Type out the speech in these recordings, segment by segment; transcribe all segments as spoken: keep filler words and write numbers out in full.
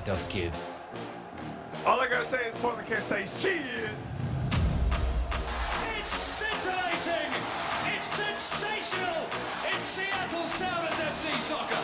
tough kid. All I gotta say is Portland can't say shit. It's scintillating! It's sensational! It's Seattle Sounders F C Soccer!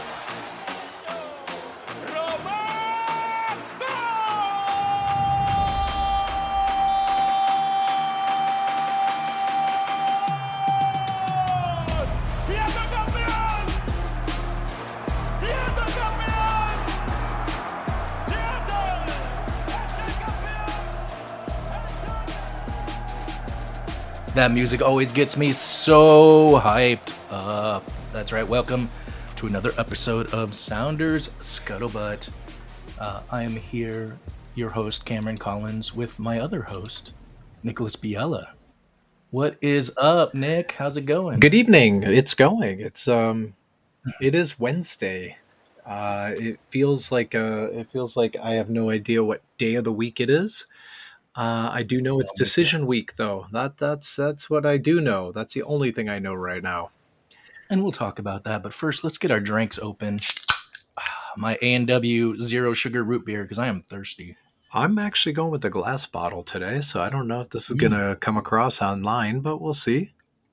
That music always gets me so hyped up. That's right. Welcome to another episode of Sounders Scuttlebutt. Uh, I am here, your host, Cameron Collins, with my other host, Nicholas Biella. What is up, Nick? How's it going? Good evening. It's going. It's um, it is Wednesday. Uh, it feels like uh, it feels like I have no idea what day of the week it is. Uh, I do know it's decision week, though. That that's that's what I do know. That's the only thing I know right now. And we'll talk about that. But first, let's get our drinks open. My A and W zero sugar root beer because I am thirsty. I'm actually going with the glass bottle today, so I don't know if this is going to come across online, but we'll see.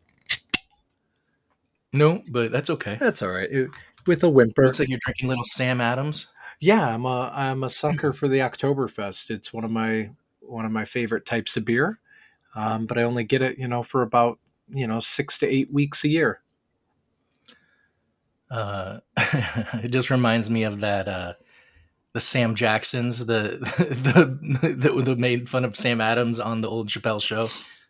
No, but that's okay. That's all right. It, with a whimper. Looks like you're drinking little Sam Adams. Yeah, I'm a I'm a sucker for the Oktoberfest. It's one of my one of my favorite types of beer, um, but I only get it, you know, for about you know six to eight weeks a year. Uh, it just reminds me of that uh, the Sam Jacksons, the the the, the made fun of Sam Adams on the old Chappelle show.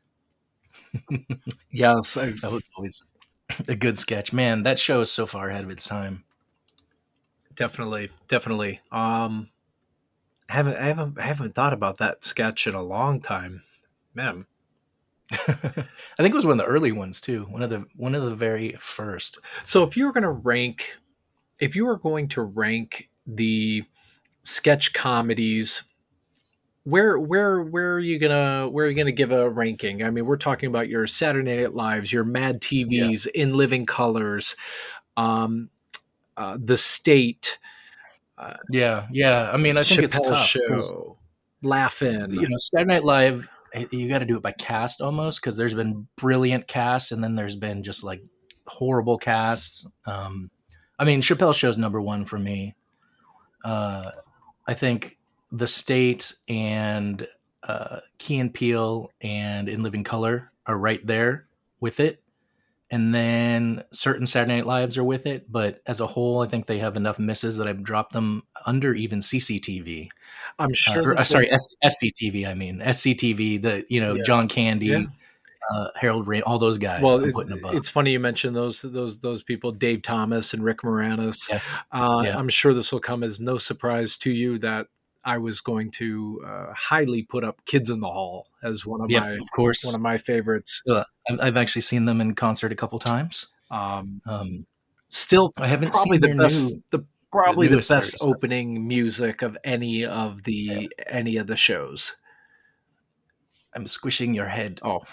Yes, I've, that was always a good sketch. Man, that show is so far ahead of its time. Definitely, definitely. Um, I haven't, I haven't, I haven't thought about that sketch in a long time, man. I think it was one of the early ones too. One of the one of the very first. So, if you were going to rank, if you were going to rank the sketch comedies, where, where, where are you gonna, where are you gonna give a ranking? I mean, we're talking about your Saturday Night Lives, your Mad T Vs, yeah. In Living Colors, um, uh, The State. Uh, yeah, yeah. I mean, I think Chappelle it's tough. Show, Laughing. You know, Saturday Night Live, you got to do it by cast almost because there's been brilliant casts and then there's been just like horrible casts. Um, I mean, Chappelle Show's number one for me. Uh, I think The State and uh, Key and Peele and In Living Color are right there with it. And then certain Saturday Night Lives are with it, but as a whole, I think they have enough misses that I've dropped them under even C C T V. I'm sure. Uh, or, uh, sorry, S- SCTV. I mean S C T V. The you know yeah. John Candy, yeah. uh, Harold Rain, all those guys. Well, I'm it, putting above. It's funny you mentioned those those those people, Dave Thomas and Rick Moranis. Yeah. Uh, yeah. I'm sure this will come as no surprise to you that I was going to uh, highly put up Kids in the Hall as one of yep, my, of course, one of my favorites. Uh, I've actually seen them in concert a couple times. Um, um, still, I haven't probably seen the best, new, the probably the, the best series. opening music of any of the yeah. any of the shows. I'm squishing your head. Oh,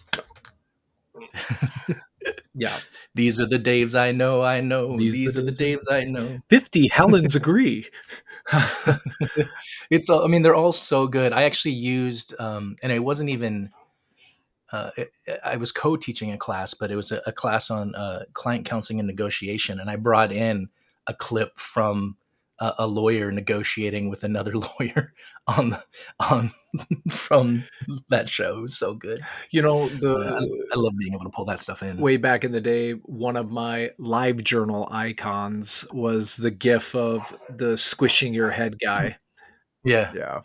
yeah. These are the Daves I know. I know. These, These are the Daves I know. Fifty Helens agree. It's all, I mean, they're all so good. I actually used, um, and it wasn't even, uh, it, I was co-teaching a class, but it was a, a class on uh, client counseling and negotiation. And I brought in a clip from a, a lawyer negotiating with another lawyer on, on from that show. It was so good. You know, the uh, I, I love being able to pull that stuff in. Way back in the day, one of my live journal icons was the gif of the squishing your head guy. Yeah. Yeah.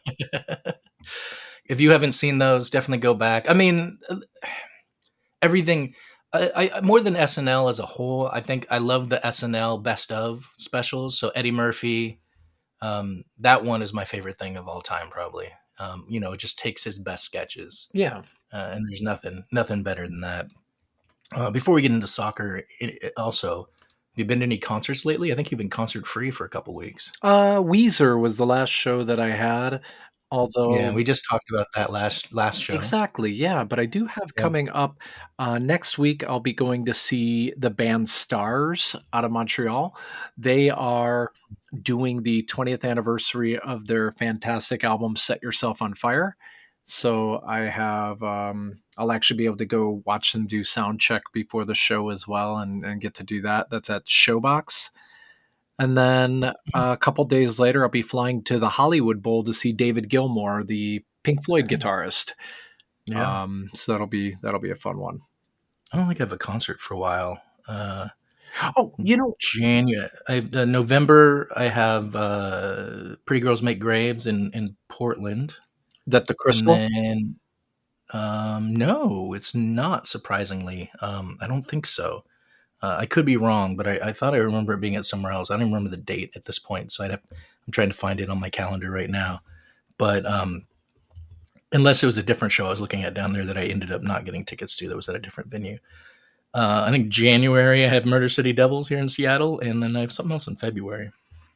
If you haven't seen those, definitely go back. I mean, everything, I, I more than S N L as a whole, I think I love the S N L best of specials. So Eddie Murphy, um, that one is my favorite thing of all time, probably. Um, you know, it just takes his best sketches. Yeah. Uh, and there's nothing, nothing better than that. Uh, before we get into soccer, it, it also, have you been to any concerts lately? I think you've been concert free for a couple weeks. Uh, Weezer was the last show that I had. Although Yeah, we just talked about that last last show. Exactly, yeah, but I do have Yeah. coming up uh, next week. I'll be going to see the band Stars out of Montreal. They are doing the twentieth anniversary of their fantastic album "Set Yourself on Fire." So I have, um, I'll actually be able to go watch them do sound check before the show as well, and, and get to do that. That's at Showbox. And then a couple days later, I'll be flying to the Hollywood Bowl to see David Gilmour, the Pink Floyd guitarist. Yeah. Um, so that'll be that'll be a fun one. I don't think I have a concert for a while. Uh, Oh, you know, January, I, uh, November, I have uh, Pretty Girls Make Graves in, in Portland. that the Crystal. And then, um, no, it's not, surprisingly. Um, I don't think so. Uh, I could be wrong, but I, I thought I remember it being at somewhere else. I don't remember the date at this point, so I'd have, I'm trying to find it on my calendar right now. But um, unless it was a different show I was looking at down there that I ended up not getting tickets to that was at a different venue. Uh, I think January I have Murder City Devils here in Seattle, and then I have something else in February.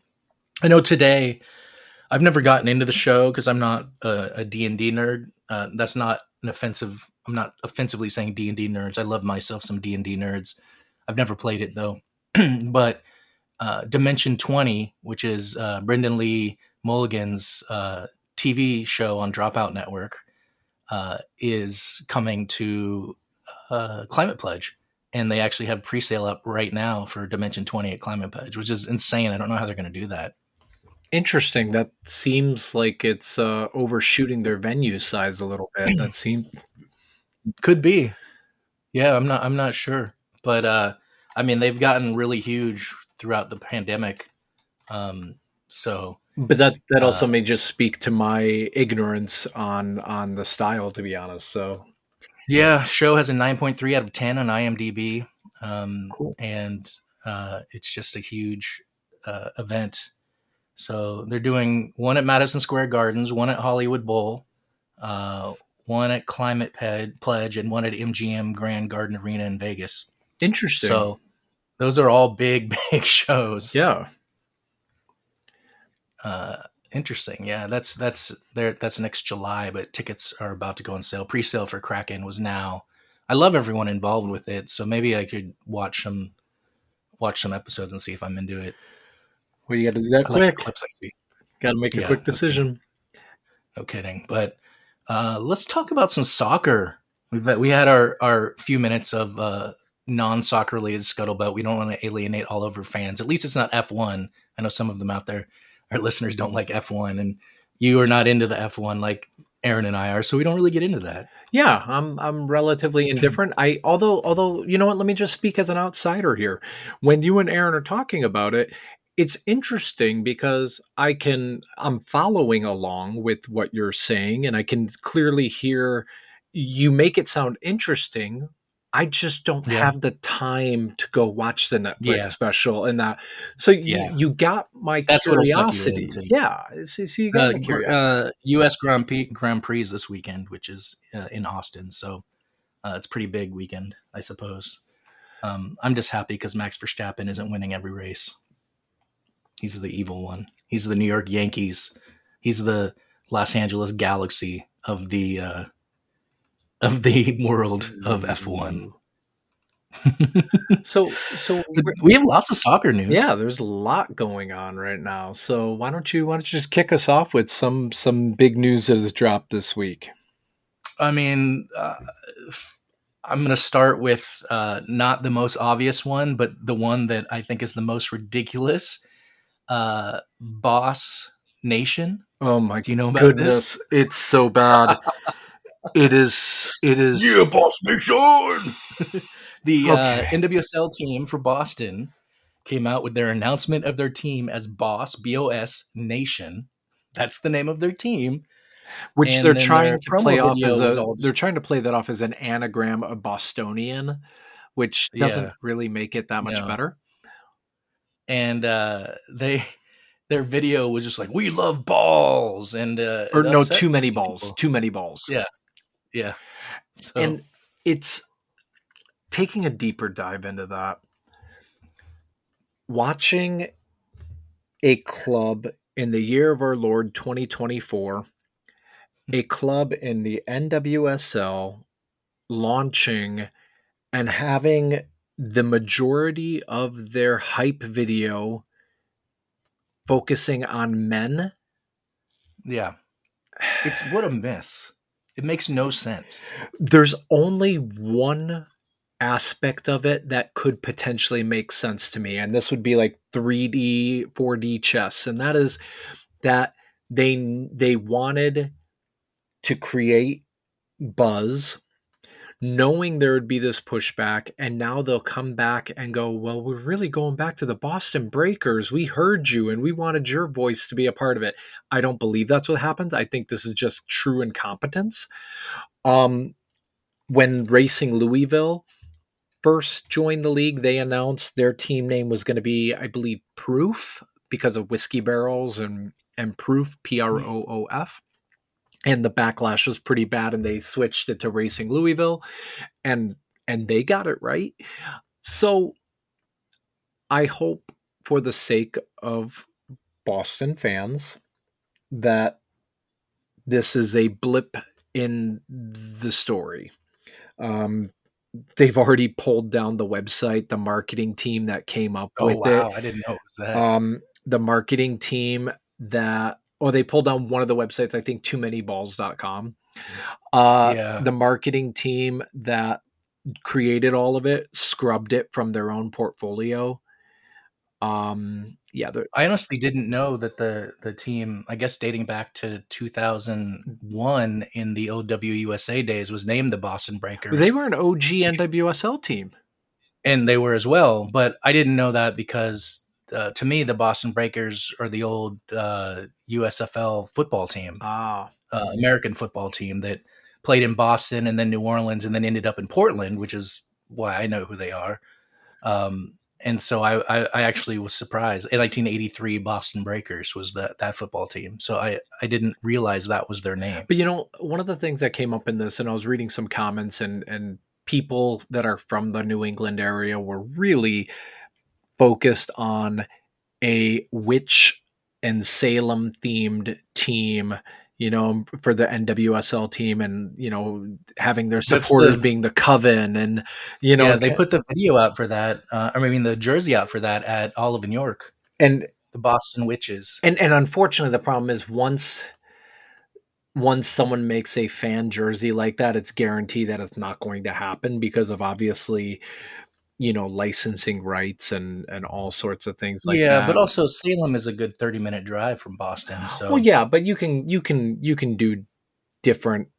I know today I've never gotten into the show because I'm not a, a D and D nerd. Uh, that's not an offensive. I'm not offensively saying D and D nerds. I love myself some D and D nerds. I've never played it though. But uh, Dimension twenty, which is uh, Brendan Lee Mulligan's uh, T V show on Dropout Network, uh, is coming to uh, Climate Pledge. And they actually have pre-sale up right now for Dimension twenty at Climate Pledge, which is insane. I don't know how they're going to do that. Interesting. That seems like it's uh, overshooting their venue size a little bit. That seems Could be. Yeah, I'm not I'm not sure. But uh I mean they've gotten really huge throughout the pandemic. Um so But that that also Uh, may just speak to my ignorance on on the style, to be honest. So yeah, show has a nine point three out of ten on IMDb. Um Cool. and uh it's just a huge uh event. So they're doing one at Madison Square Gardens, one at Hollywood Bowl, uh one at Climate Ped- Pledge, and one at M G M Grand Garden Arena in Vegas. Interesting. So those are all big, big shows. yeah. Uh, interesting. Yeah, that's that's there. That's next July, but tickets are about to go on sale. Pre-sale for Kraken was now. I love everyone involved with it, so maybe I could watch some watch some episodes and see if I'm into it. Well, you got to do that I like the quick. clips I see. Got to make a Yeah, quick okay. decision. No kidding. But uh, let's talk about some soccer. We've we had our our few minutes of uh, non-soccer related scuttlebutt. We don't want to alienate all of our fans. At least it's not F one. I know some of them out there, our listeners, don't like F one, and you are not into the F one like Aaron and I are, so we don't really get into that. Yeah, I'm I'm relatively indifferent. I although although you know what, let me just speak as an outsider here. When you and Aaron are talking about it, it's interesting because I can I'm following along with what you're saying, and I can clearly hear you make it sound interesting. I just don't Yeah. have the time to go watch the Netflix Yeah. special and that. So you, Yeah. you got my That's what'll suck you curiosity. into. Yeah, so, so you got Uh, my gr- curiosity. uh, U S Grand Prix, Grand Prix is this weekend, which is uh, in Austin, so uh, it's a pretty big weekend, I suppose. Um, I'm just happy because Max Verstappen isn't winning every race. He's the evil one. He's the New York Yankees. He's the Los Angeles Galaxy of the uh, of the world of F one. So so we're- We have lots of soccer news. Yeah, there's a lot going on right now. So why don't you why don't you just kick us off with some some big news that has dropped this week? I mean, uh, f- I'm going to start with uh, not the most obvious one, but the one that I think is the most ridiculous. Uh, Boss Nation. Oh my Do you know about goodness, it's so bad. It is it is Boss Nation. The uh, Okay. N W S L team for Boston came out with their announcement of their team as Boss B O S Nation. That's the name of their team. which and they're then trying their to promo play off video as was a all just- they're trying to play that off as an anagram of Bostonian, which doesn't Yeah. really make it that much No. better. And uh, they their video was just like, "We love balls," and uh, Or it no, upset too many some balls. people. Too many balls. Yeah. Yeah. So, And it's taking a deeper dive into that. Watching a club in the year of our Lord twenty twenty-four a club in the N W S L launching and having the majority of their hype video focusing on men. Yeah. It's what a miss. It makes no sense. There's only one aspect of it that could potentially make sense to me, and this would be like three D, four D chess, and that is that they they wanted to create buzz, knowing there would be this pushback, and now they'll come back and go, well, we're really going back to the Boston Breakers. We heard you and we wanted your voice to be a part of it. I don't believe that's what happened. I think this is just true incompetence. Um, when Racing Louisville first joined the league, they announced their team name was going to be, I believe, Proof, because of whiskey barrels and, and Proof, P R O O F. And the backlash was pretty bad, and they switched it to Racing Louisville, and and they got it right. So I hope, for the sake of Boston fans, that this is a blip in the story. Um, they've already pulled down the website, the marketing team that came up Oh, with wow. it. I didn't know it was that. Um, the marketing team that, or they pulled down one of the websites, I think too many balls dot com. Uh, Yeah. The marketing team that created all of it scrubbed it from their own portfolio. Um, yeah, they're- I honestly didn't know that the the team, I guess dating back to two thousand one in the O W U S A days, was named the Boston Breakers. they were an O G N W S L team. And they were as well, but I didn't know that because uh, to me, the Boston Breakers are the old uh, U S F L football team, Ah, uh, American football team that played in Boston and then New Orleans and then ended up in Portland, which is why I know who they are. Um, and so I, I, I actually was surprised. In nineteen eighty-three, Boston Breakers was that, that football team. So I, I didn't realize that was their name. but you know, one of the things that came up in this, and I was reading some comments, and and people that are from the New England area were really focused on a witch and Salem themed team, you know, for the N W S L team, and, you know, having their That's supporters the- being the Coven, and, you know, yeah, they put the video out for that. Uh, I mean, the jersey out for that at Olive and York, and the Boston Witches. and and unfortunately the problem is once once someone makes a fan jersey like that, it's guaranteed that it's not going to happen because of, obviously, you know, licensing rights and and all sorts of things like yeah, that. but also Salem is a good thirty minute drive from Boston. So Well, yeah, but you can you can you can do different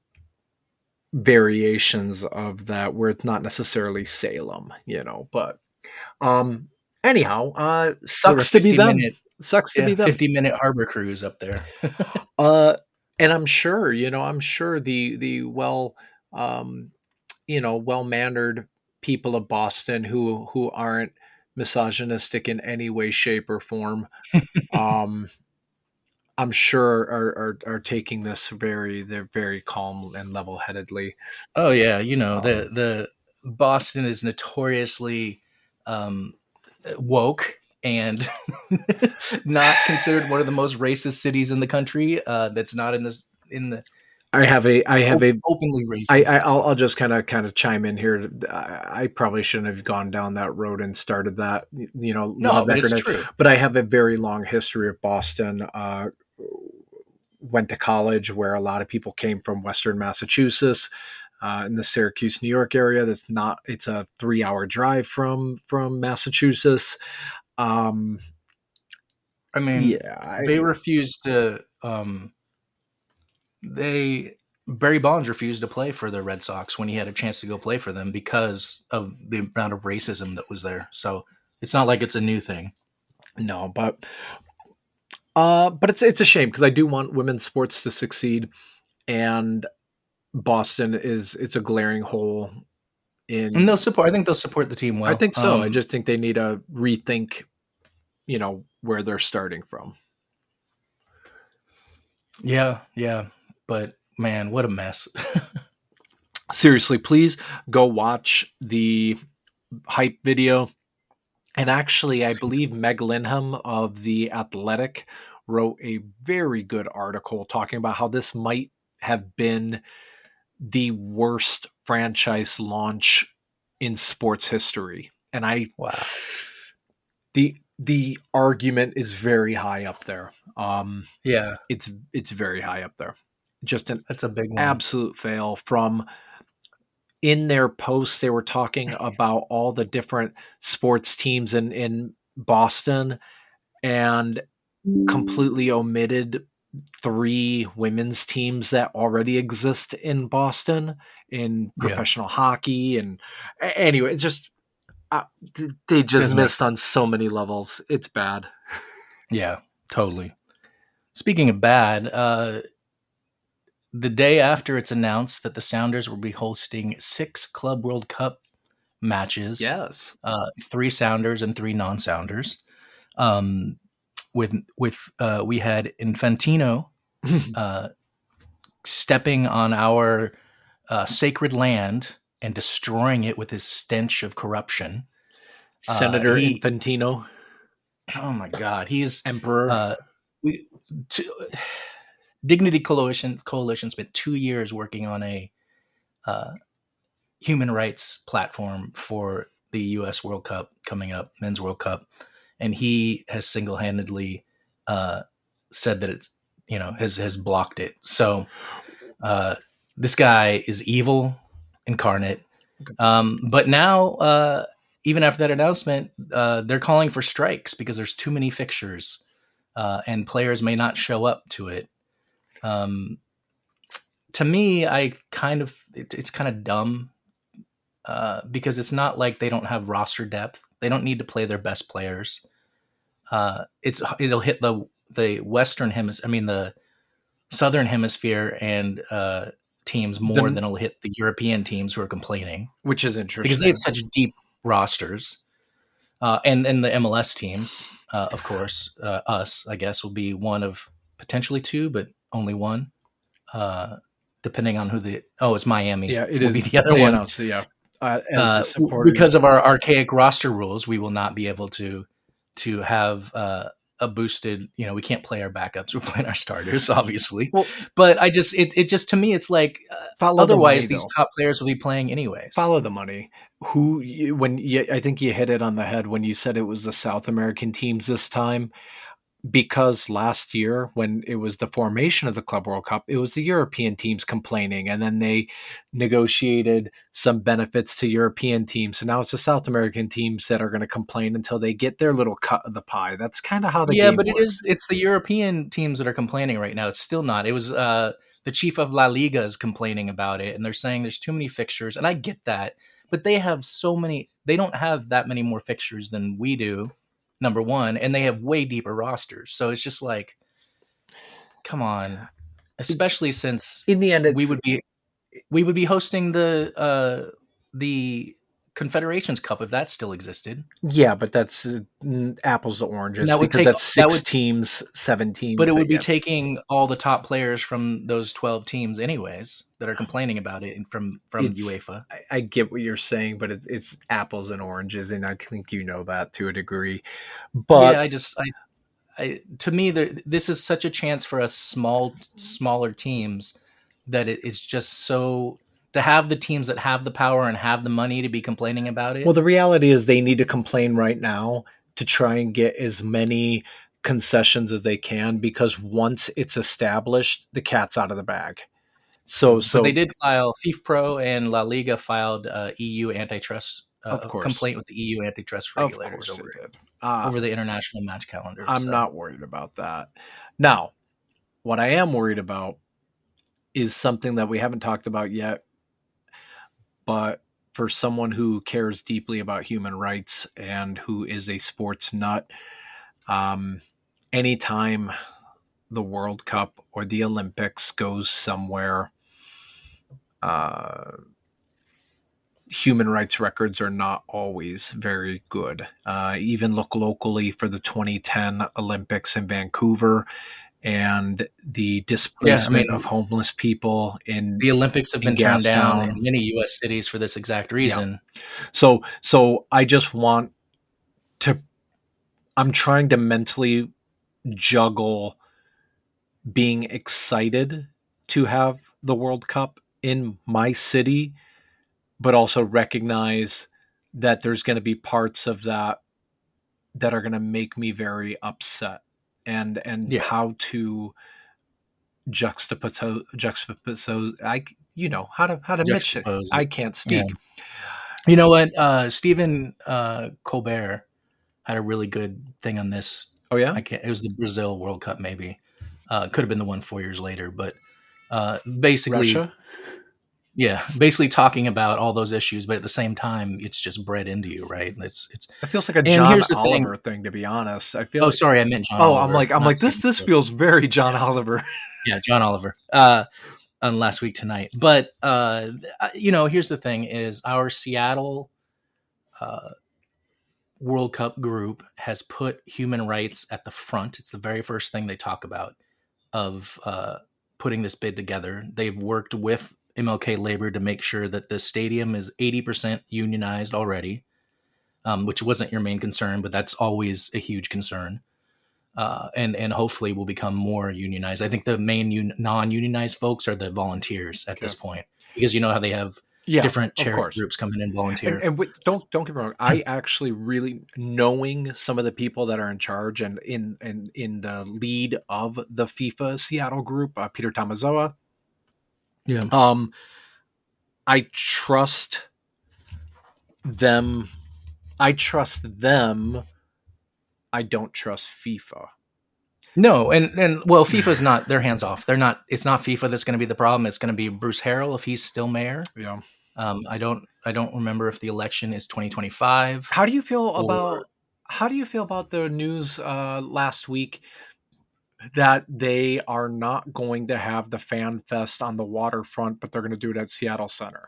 variations of that where it's not necessarily Salem, you know. But um, anyhow, uh, sucks to be fifty them. minute- Sucks to yeah, be them. fifty minute harbor cruise up there. Uh, and I'm sure, you know, I'm sure the the well, um, you know, well mannered people of Boston who who aren't misogynistic in any way, shape, or form, um, I'm sure are, are are taking this very they're very calm and level headedly. Oh yeah, you know, the Um, the Boston is notoriously um, woke and not considered one of the most racist cities in the country. Uh, that's not in this in the I have a I have a openly racist. I, I I'll, I'll just kind of kind of chime in here. I, I probably shouldn't have gone down that road and started that. You know, no, law but it's record- true. but I have a very long history of Boston. Uh, went to college where a lot of people came from Western Massachusetts, uh, in the Syracuse, New York area. That's not. It's a three-hour drive from from Massachusetts. Um, I mean, yeah, I, they refused to. Um, they Barry Bonds refused to play for the Red Sox when he had a chance to go play for them because of the amount of racism that was there. So it's not like it's a new thing. no, but uh, but it's it's a shame because I do want women's sports to succeed, and Boston is it's a glaring hole in. And they'll support. I think they'll support the team well. I think so. I Um, just think they need to rethink, you know, where they're starting from. yeah, yeah. But man, what a mess. Seriously, please go watch the hype video. And actually, I believe Meg Linham of The Athletic wrote a very good article talking about how this might have been the worst franchise launch in sports history. And I, Wow. the, the argument is very high up there. Um, Yeah, it's, it's very high up there. Just an that's a big one. absolute fail. From in their posts, they were talking about all the different sports teams in, in Boston and completely omitted three women's teams that already exist in Boston in professional yeah. hockey. And anyway, it's just, uh, they just Doesn't missed on so many levels. It's bad. Yeah, totally. Speaking of bad, uh, the day after it's announced that the Sounders will be hosting six Club World Cup matches. Yes. Uh, three Sounders and three non-Sounders. Um, with, with, uh, we had Infantino, uh, stepping on our, uh, sacred land and destroying it with his stench of corruption. Senator uh, he, Infantino. Oh my God. He's Emperor. Uh, we, to, Dignity Coalition Coalition spent two years working on a uh, human rights platform for the U S World Cup coming up, Men's World Cup, and he has single-handedly uh, said that it's, you know, has has blocked it. So uh, this guy is evil incarnate. Um, but now, uh, even after that announcement, uh, they're calling for strikes because there's too many fixtures, uh, and players may not show up to it. Um, to me, I kind of, it, it's kind of dumb, uh, because it's not like they don't have roster depth. They don't need to play their best players. Uh, it's, it'll hit the, the Western hemisphere, I mean, the Southern hemisphere and, uh, teams more the, than it'll hit the European teams who are complaining. Which is interesting. Because they have such deep rosters. Uh, and, and the M L S teams, uh, of course, uh, us, I guess, will be one of potentially two, but only one, uh, depending on who the oh, it's Miami. Yeah, it will is be the other one. So yeah, uh, as uh, because of our archaic roster rules, we will not be able to to have uh, a boosted. You know, we can't play our backups. We're playing our starters, obviously. Well, but I just it it just to me, it's like uh, otherwise the money, these though. top players will be playing anyways. Follow the money. Who when you, I think you hit it on the head when you said it was the South American teams this time. Because last year, when it was the formation of the Club World Cup, it was the European teams complaining, and then they negotiated some benefits to European teams. So now it's the South American teams that are going to complain until they get their little cut of the pie. That's kind of how the yeah, game but works. it is. It's the European teams that are complaining right now. It's still not. It was uh, the chief of La Liga is complaining about it, and they're saying there's too many fixtures, and I get that, but they have so many. They don't have that many more fixtures than we do. Number one, and they have way deeper rosters. So it's just like, come on, especially since in the end, it's, we would be, we would be hosting the, uh, the Confederations Cup if that still existed. Yeah. But that's uh, apples to oranges that would because take, that's six that would, teams, seventeen. But it would be yeah. taking all the top players from those twelve teams anyways that are complaining about it from, from it's, UEFA. I, I get what you're saying, but it's, it's apples and oranges. And I think you know that to a degree, but yeah, I just, I, I to me, there, this is such a chance for us small, smaller teams that it, it's just so to have the teams that have the power and have the money to be complaining about it. Well, the reality is they need to complain right now to try and get as many concessions as they can, because once it's established, the cat's out of the bag. So, so but they did file FIFPro and La Liga filed uh, E U antitrust uh, of course. complaint with the E U antitrust regulators over it, uh, over the international match calendar. I'm so. not worried about that. Now, what I am worried about is something that we haven't talked about yet, but for someone who cares deeply about human rights and who is a sports nut, um, anytime the World Cup or the Olympics goes somewhere, uh, human rights records are not always very good. Uh, even look locally for the twenty ten Olympics in Vancouver and the displacement yeah, I mean, of homeless people in the Olympics have been turned down in many U S cities for this exact reason. Yeah. So, so I just want to, I'm trying to mentally juggle being excited to have the World Cup in my city, but also recognize that there's going to be parts of that that are going to make me very upset, and and Yeah. how to juxtapose juxtapose I you know how to how to mix it. Juxtapose it. I can't speak. Yeah. You know what? Uh, Stephen uh, Colbert had a really good thing on this. Oh yeah, I can't. It was the Brazil World Cup, maybe. Uh, could have been the one four years later, but uh, basically, Russia. yeah, basically talking about all those issues, but at the same time, it's just bred into you, right? It's it's. It feels like a And John here's the thing- Oliver thing, to be honest. I feel. Oh, like, sorry, I meant John. oh, Oliver, I'm like I'm not like this. Stephen This Colbert. feels very John Oliver. Yeah, John Oliver. Uh, on last week tonight, but uh, you know, here's the thing: is our Seattle uh, World Cup group has put human rights at the front. It's the very first thing they talk about of uh, putting this bid together. They've worked with M L K Labor to make sure that the stadium is eighty percent unionized already, um, which wasn't your main concern, but that's always a huge concern. Uh, and and hopefully will become more unionized. I think the main un- non-unionized folks are the volunteers at Okay. this point, because you know how they have Yeah, different of charity course. groups come in and volunteer. And, and wait, don't don't get me wrong. I actually really knowing some of the people that are in charge and in in in the lead of the FIFA Seattle group, uh, Peter Tamazoa. yeah, Um, I trust them. I trust them. I don't trust FIFA. no, and and well, FIFA's not. They're hands off. They're not. It's not FIFA that's going to be the problem. It's going to be Bruce Harrell if he's still mayor. Yeah. Um, I don't. I don't remember if the election is twenty twenty-five. How do you feel Or- about how do you feel about the news uh, last week that they are not going to have the fan fest on the waterfront, but they're going to do it at Seattle Center?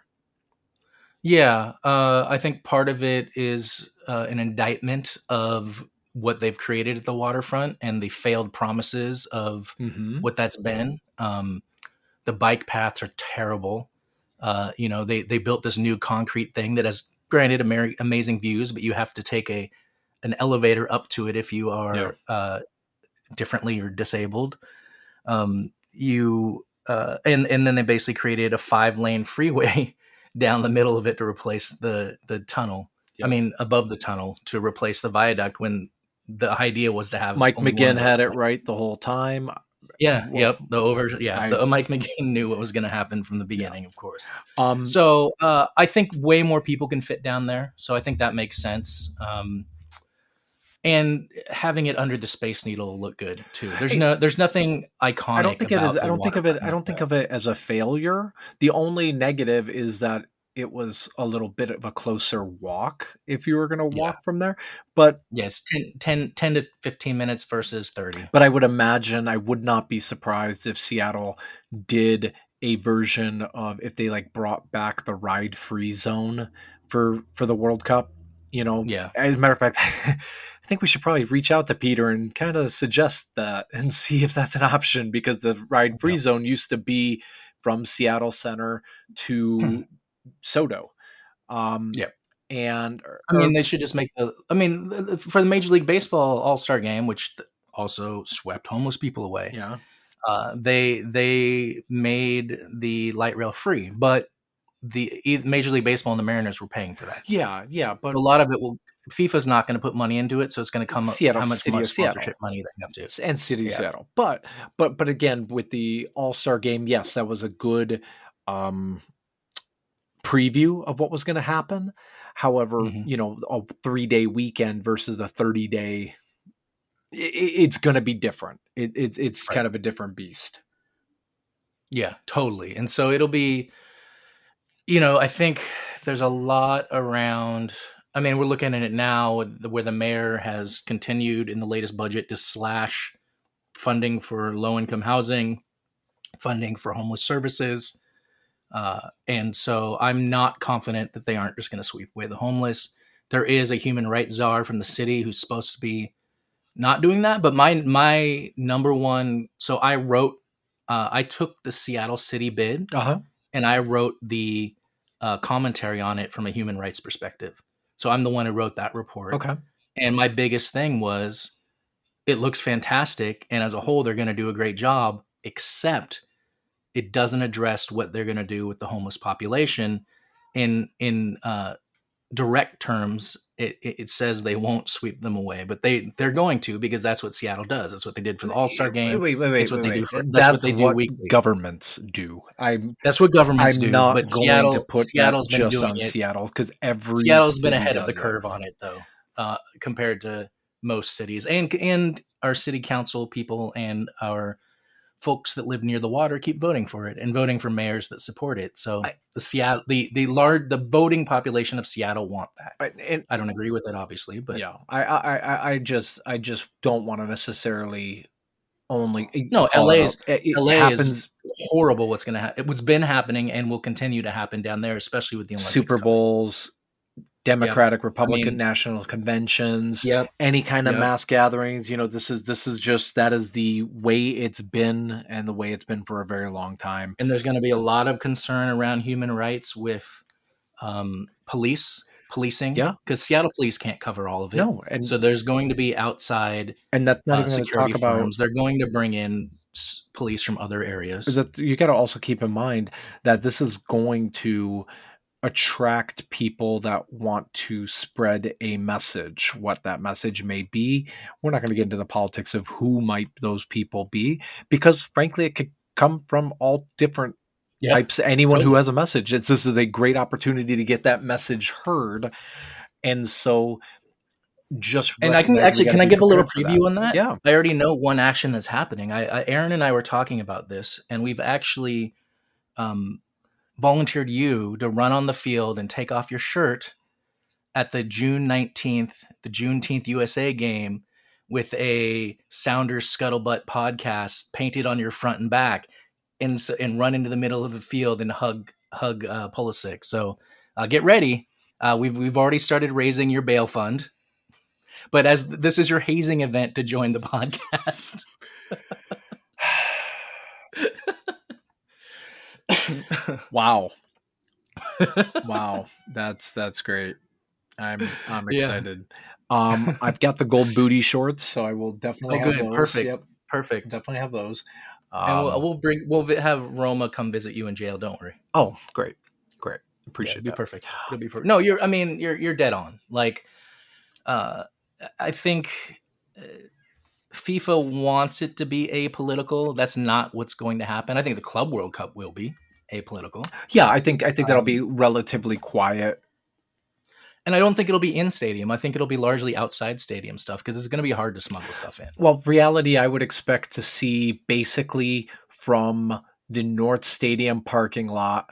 Yeah, uh, I think part of it is uh, an indictment of what they've created at the waterfront and the failed promises of Mm-hmm. what that's been. Um, the bike paths are terrible. Uh, you know, they they built this new concrete thing that has granted ama- amazing views, but you have to take a an elevator up to it if you are uh, differently or disabled. Um, you uh, and and then they basically created a five lane freeway down the middle of it to replace the the tunnel. Yep. I mean, above the tunnel to replace the viaduct when the idea was to have Mike only one McGinn of had those it things. right the whole time. Yeah, Well, yep. The over, yeah. I- the, Mike McGinn knew what was going to happen from the beginning, of course. Um, So uh, I think way more people can fit down there. So I think that makes sense. Um, and having it under the Space Needle will look good too. There's Hey, no, there's nothing iconic. I don't think it about is. I the don't think of it. I waterfront don't think like of it as a failure. The only negative is that it was a little bit of a closer walk if you were going to Yeah. walk from there. But that. Yes, ten, ten, ten to fifteen minutes versus thirty. but I would imagine I would not be surprised if Seattle did a version of if they like brought back the ride free zone for for the World Cup. You know, Yeah. as a matter of fact, I think we should probably reach out to Peter and kind of suggest that and see if that's an option, because the ride free Yeah. zone used to be from Seattle Center to Soto. Um, Yeah. and I mean, they should just make the. I mean, the- the- for the Major League Baseball All Star Game, which also swept homeless people away. yeah, Uh, they they made the light rail free, but the e- Major League Baseball and the Mariners were paying for that. yeah, yeah, but A lot of it will. FIFA's not going to put money into it, so it's going to come up Seattle, how much City more of Seattle. sponsorship money they have to. and City Yeah. Seattle. But but but again, with the All Star game, yes, that was a good um, preview of what was going to happen. However, Mhm. you know, a three day weekend versus a thirty day, it, it's going to be different. It, it's it's Right. kind of a different beast. Yeah, totally. And so it'll be, you know, I think there's a lot around. I mean, we're looking at it now where the mayor has continued in the latest budget to slash funding for low income housing, funding for homeless services. Uh, and so I'm not confident that they aren't just going to sweep away the homeless. There is a human rights czar from the city who's supposed to be not doing that. But my my number one, so I wrote, uh, I took the Seattle City bid Uh huh. and I wrote the uh, commentary on it from a human rights perspective. So I'm the one who wrote that report. Okay. And my biggest thing was it looks fantastic. And as a whole, they're going to do a great job, except it doesn't address what they're going to do with the homeless population. In in uh, direct terms, it, it, it says they won't sweep them away, but they they're going to, because that's what Seattle does. That's what they did for the All-Star game. Wait, wait, wait, It's what wait, they wait. do. For, that's, That's what they do what weekly. governments do. I'm That's what governments I'm do. not But going Seattle, to put Seattle's that been just doing on it. Seattle, because every Seattle's been city ahead of the does it. curve on it, though, uh, compared to most cities, and and our city council people and our folks that live near the water keep voting for it and voting for mayors that support it. So I- the Seattle, the the large, the voting population of Seattle want that. I- and I don't agree with it, obviously, but yeah, I, I, I, I just, I just don't want to necessarily only No, call it L A is- out. It, it L A happens. is horrible. What's going to happen? What's been happening and will continue to happen down there, especially with the Olympics Super coming. Bowls, Democratic, Republican mean- national conventions, Yep. any kind of Yep. mass gatherings. You know, this is this is just that is the way it's been, and the way it's been for a very long time. And there's going to be a lot of concern around human rights with um, police, policing. Yeah. Because Seattle police can't cover all of it. No, and So there's going to be outside and that's not uh, even going to security talk about. firms. They're going to bring in s- police from other areas. That you got to also keep in mind that this is going to attract people that want to spread a message. What that message may be, we're not going to get into the politics of who might those people be, because frankly, it could come from all different Yep. types. Anyone who Totally. has a message, it's this is a great opportunity to get that message heard, and so just And I can recognize we actually, gotta can I be give a little prepared for preview on that? Yeah. I already know one action that's happening. I, I Aaron and I were talking about this, and we've actually um, volunteered you to run on the field and take off your shirt at the June nineteenth, the Juneteenth U S A game, with a Sounders Scuttlebutt podcast painted on your front and back, and s- and run into the middle of the field and hug hug uh, Pulisic. So uh, get ready. Uh, we've we've already started raising your bail fund. But as this is your hazing event to join the podcast. Wow. Wow. That's that's great. I'm I'm Yeah. excited. Um I've got the gold booty shorts, so I will definitely Oh, have good. those. Perfect. Yep, Perfect. definitely have those. And Um, we'll, we'll bring we'll vi- have Roma come visit you in jail. Don't worry. oh, great. Great. Yeah, Appreciate it'll be that. perfect. It'll be perfect. No, you're. I mean, you're you're dead on. Like, uh, I think uh, FIFA wants it to be apolitical. That's not what's going to happen. I think the Club World Cup will be apolitical, Yeah, I think I think that'll Um, be relatively quiet. and I don't think it'll be in stadium. I think it'll be largely outside stadium stuff because it's going to be hard to smuggle stuff in. Well, reality, I would expect to see basically from the North Stadium parking lot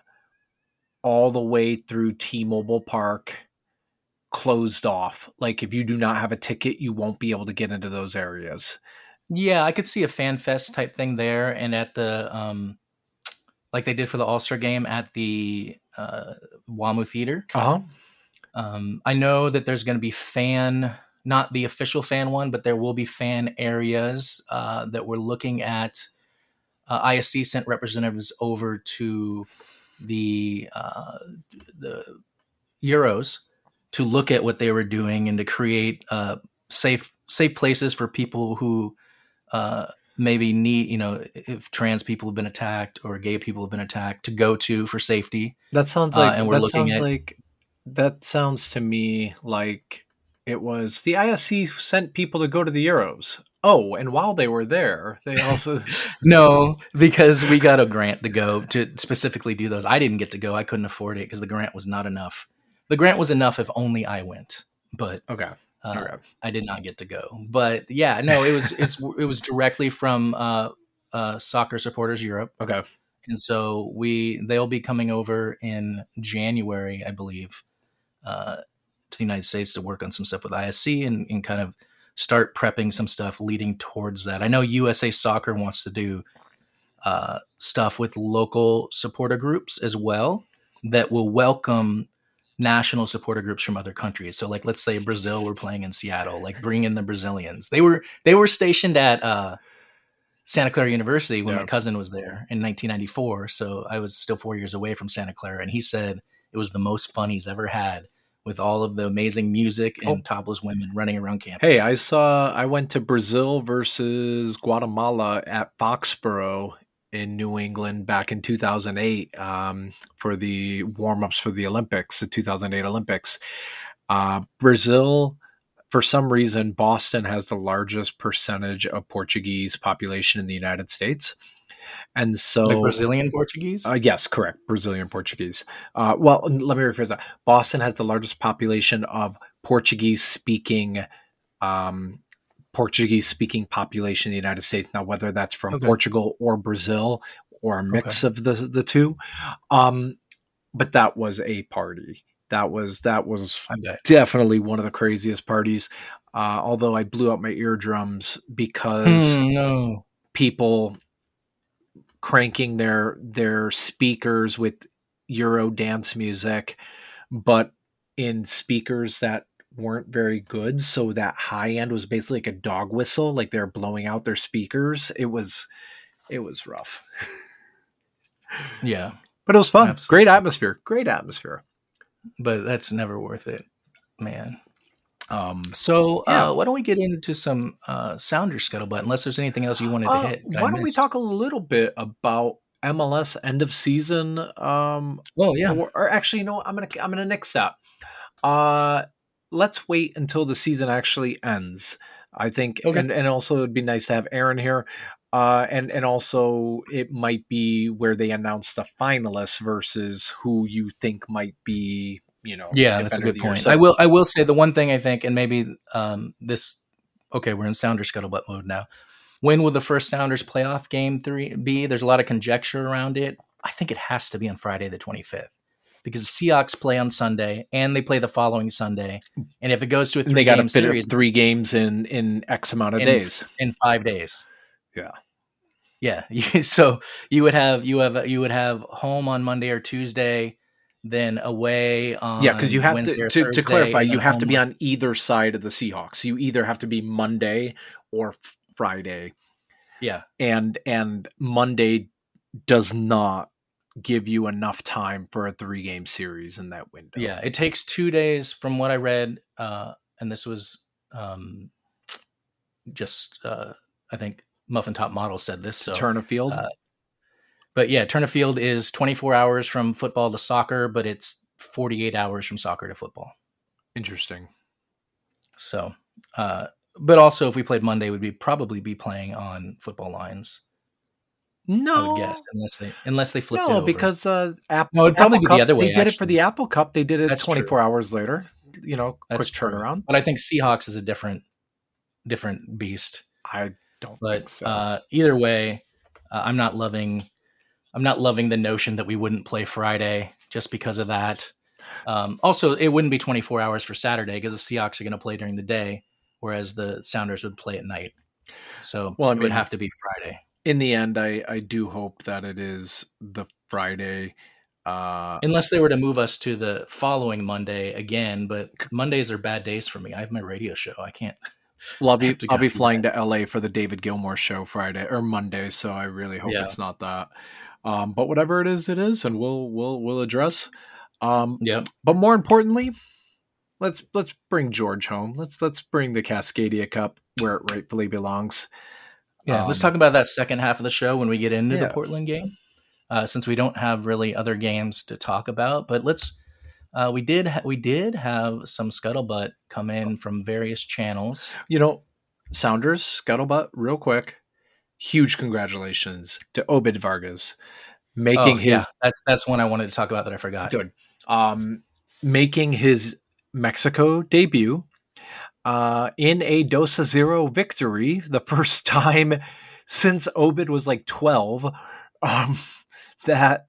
all the way through T-Mobile Park closed off. Like if you do not have a ticket, you won't be able to get into those areas. Yeah, I could see a fan fest type thing there, and at the um, like they did for the All Star game at the uh, WAMU Theater. Uh-huh. Um, I know that there's going to be fan, not the official fan one, but there will be fan areas uh, that we're looking at. Uh, I S C sent representatives over to the uh, the Euros to look at what they were doing and to create uh, safe safe places for people who uh, maybe need, you know, if trans people have been attacked or gay people have been attacked, to go to for safety. That sounds Uh, like and we're that looking sounds at- like that sounds to me like it was the I S C sent people to go to the Euros. Oh, and while they were there, they also No, because we got a grant to go to specifically do those. I didn't get to go. I couldn't afford it because the grant was not enough. The grant was enough if only I went, but okay. uh, Okay. I did not get to go. But yeah, no, it was it's it was directly from uh, uh, Soccer Supporters Europe, Okay. and so we they'll be coming over in January, I believe, uh, to the United States to work on some stuff with I S C and, and kind of start prepping some stuff leading towards that. I know U S A Soccer wants to do uh, stuff with local supporter groups as well that will welcome national supporter groups from other countries. So like, let's say Brazil were playing in Seattle, like bring in the Brazilians. They were, they were stationed at uh, Santa Clara University when Yeah. my cousin was there in nineteen ninety-four. So I was still four years away from Santa Clara. And he said it was the most fun he's ever had with all of the amazing music and Oh. topless women running around campus. Hey, I saw I went to Brazil versus Guatemala at Foxborough in New England back in two thousand eight um, for the warm-ups for the Olympics, the two thousand eight Olympics. Uh, Brazil, for some reason, Boston has the largest percentage of Portuguese population in the United States. And so, Like Brazilian Portuguese? Uh, yes, correct. Brazilian Portuguese. Uh, well, let me rephrase that. Boston has the largest population of Portuguese-speaking um, Portuguese-speaking population in the United States. Now, whether that's from Okay. Portugal or Brazil or a mix of the the two, um, but that was a party. That was that was I bet. definitely one of the craziest parties. Uh, although I blew out my eardrums because Mm, no. people cranking their their speakers with Euro dance music, but in speakers that weren't very good. So that high end was basically like a dog whistle, like they're blowing out their speakers. It was it was rough. Yeah. But it was fun. Absolutely. Great atmosphere. Great atmosphere. But that's never worth it, man. Um So Yeah. uh, why don't we get into some uh, Sounder scuttlebutt? Unless there's anything else you wanted to uh, hit. that I why don't we missed. talk a little bit about M L S end of season? Um Oh yeah. or, or actually, you know what? I'm gonna I'm gonna nix that. Uh let's wait until the season actually ends. I think, Okay. and, and also it'd be nice to have Aaron here. Uh, and and also it might be where they announce the finalists versus who you think might be, you know. Yeah, that's a defender of good the year. point. So- I will. I will say the one thing I think, and maybe um, this. Okay, we're in Sounder scuttlebutt mode now. When will the first Sounders playoff game three be? There's a lot of conjecture around it. I think it has to be on Friday the twenty-fifth because the Seahawks play on Sunday and they play the following Sunday. And if it goes to a And they got to three-game fit series up three games in in X amount of in, days. in five days, Yeah. yeah. So you would have you have you would have home on Monday or Tuesday, then away on Yeah, because you have Wednesday to or to, to Thursday, clarify, and you then have to home be on- on either side of the Seahawks. You either have to be Monday or f- Friday, yeah. and and Monday does not give you enough time for a three game series in that window. Yeah, it takes two days from what I read, uh, and this was um, just uh, I think Muffin Top Model said this. So, Turn a field. uh, but yeah, turn a field is twenty-four hours from football to soccer, but it's forty-eight hours from soccer to football. Interesting. So, uh, but also if we played Monday, we'd be probably be playing on football lines. No, I would guess, unless they unless they flipped it no, over. because uh, Apple. No, it'd probably Apple be the Cup, other way, They did it for actually. the Apple Cup. They did it That's twenty-four hours later. You know, That's quick true. turnaround. But I think Seahawks is a different different beast. I don't But think so. uh, either way, uh, I'm not loving. I'm not loving the notion that we wouldn't play Friday just because of that. Um, also, it wouldn't be twenty-four hours for Saturday because the Seahawks are going to play during the day, whereas the Sounders would play at night. So Well, I it would mean- have to be Friday. In the end, I I do hope that it is the Friday. Uh, Unless they were to move us to the following Monday again, but Mondays are bad days for me. I have my radio show. I can't. well, I'll I be have to I'll go be do flying to L A for the David Gilmour show Friday or Monday, so I really hope Yeah. it's not that. Um, but whatever it is, it is, and we'll we'll we'll address. Um, Yep. but more importantly, let's let's bring George home. Let's let's bring the Cascadia Cup where it rightfully belongs. Yeah, let's Um, talk about that second half of the show when we get into Yeah. the Portland game, uh, since we don't have really other games to talk about. But let's uh, we did ha- we did have some scuttlebutt come in from various channels. You know, Sounders, Scuttlebutt, real quick. Huge congratulations to Obed Vargas making Oh, his yeah, that's that's one I wanted to talk about that I forgot. good, um, making his Mexico debut uh, in a Dosa Zero victory, the first time since Obed was like twelve um, that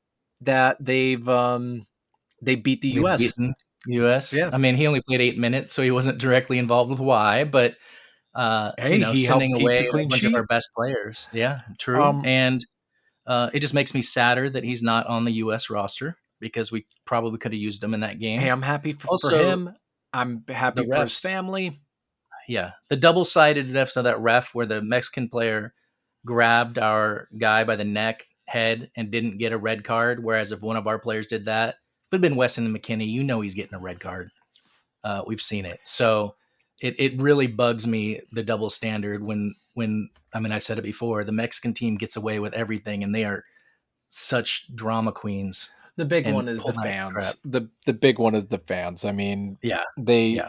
that they've um, they beat the U S. We've beaten U S. Yeah. I mean, he only played eight minutes, so he wasn't directly involved with Y, but uh, Hey, you know, he helped sending keep away the a clean bunch sheet. of our best players. Yeah, true. Um, and uh, it just makes me sadder that he's not on the U S roster because we probably could have used him in that game. Hey, I'm happy for, Also, for him. I'm happy the for his refs. family. Yeah, the double-sided refs of that ref where the Mexican player grabbed our guy by the neck, head, and didn't get a red card, whereas if one of our players did that, if it had been Weston and McKinney, you know he's getting a red card. Uh, we've seen it. So it, it really bugs me, the double standard when, when, I mean, I said it before, the Mexican team gets away with everything and they are such drama queens. The big and one is the pull that fans. crap. The the big one is the fans. I mean, Yeah. they Yeah.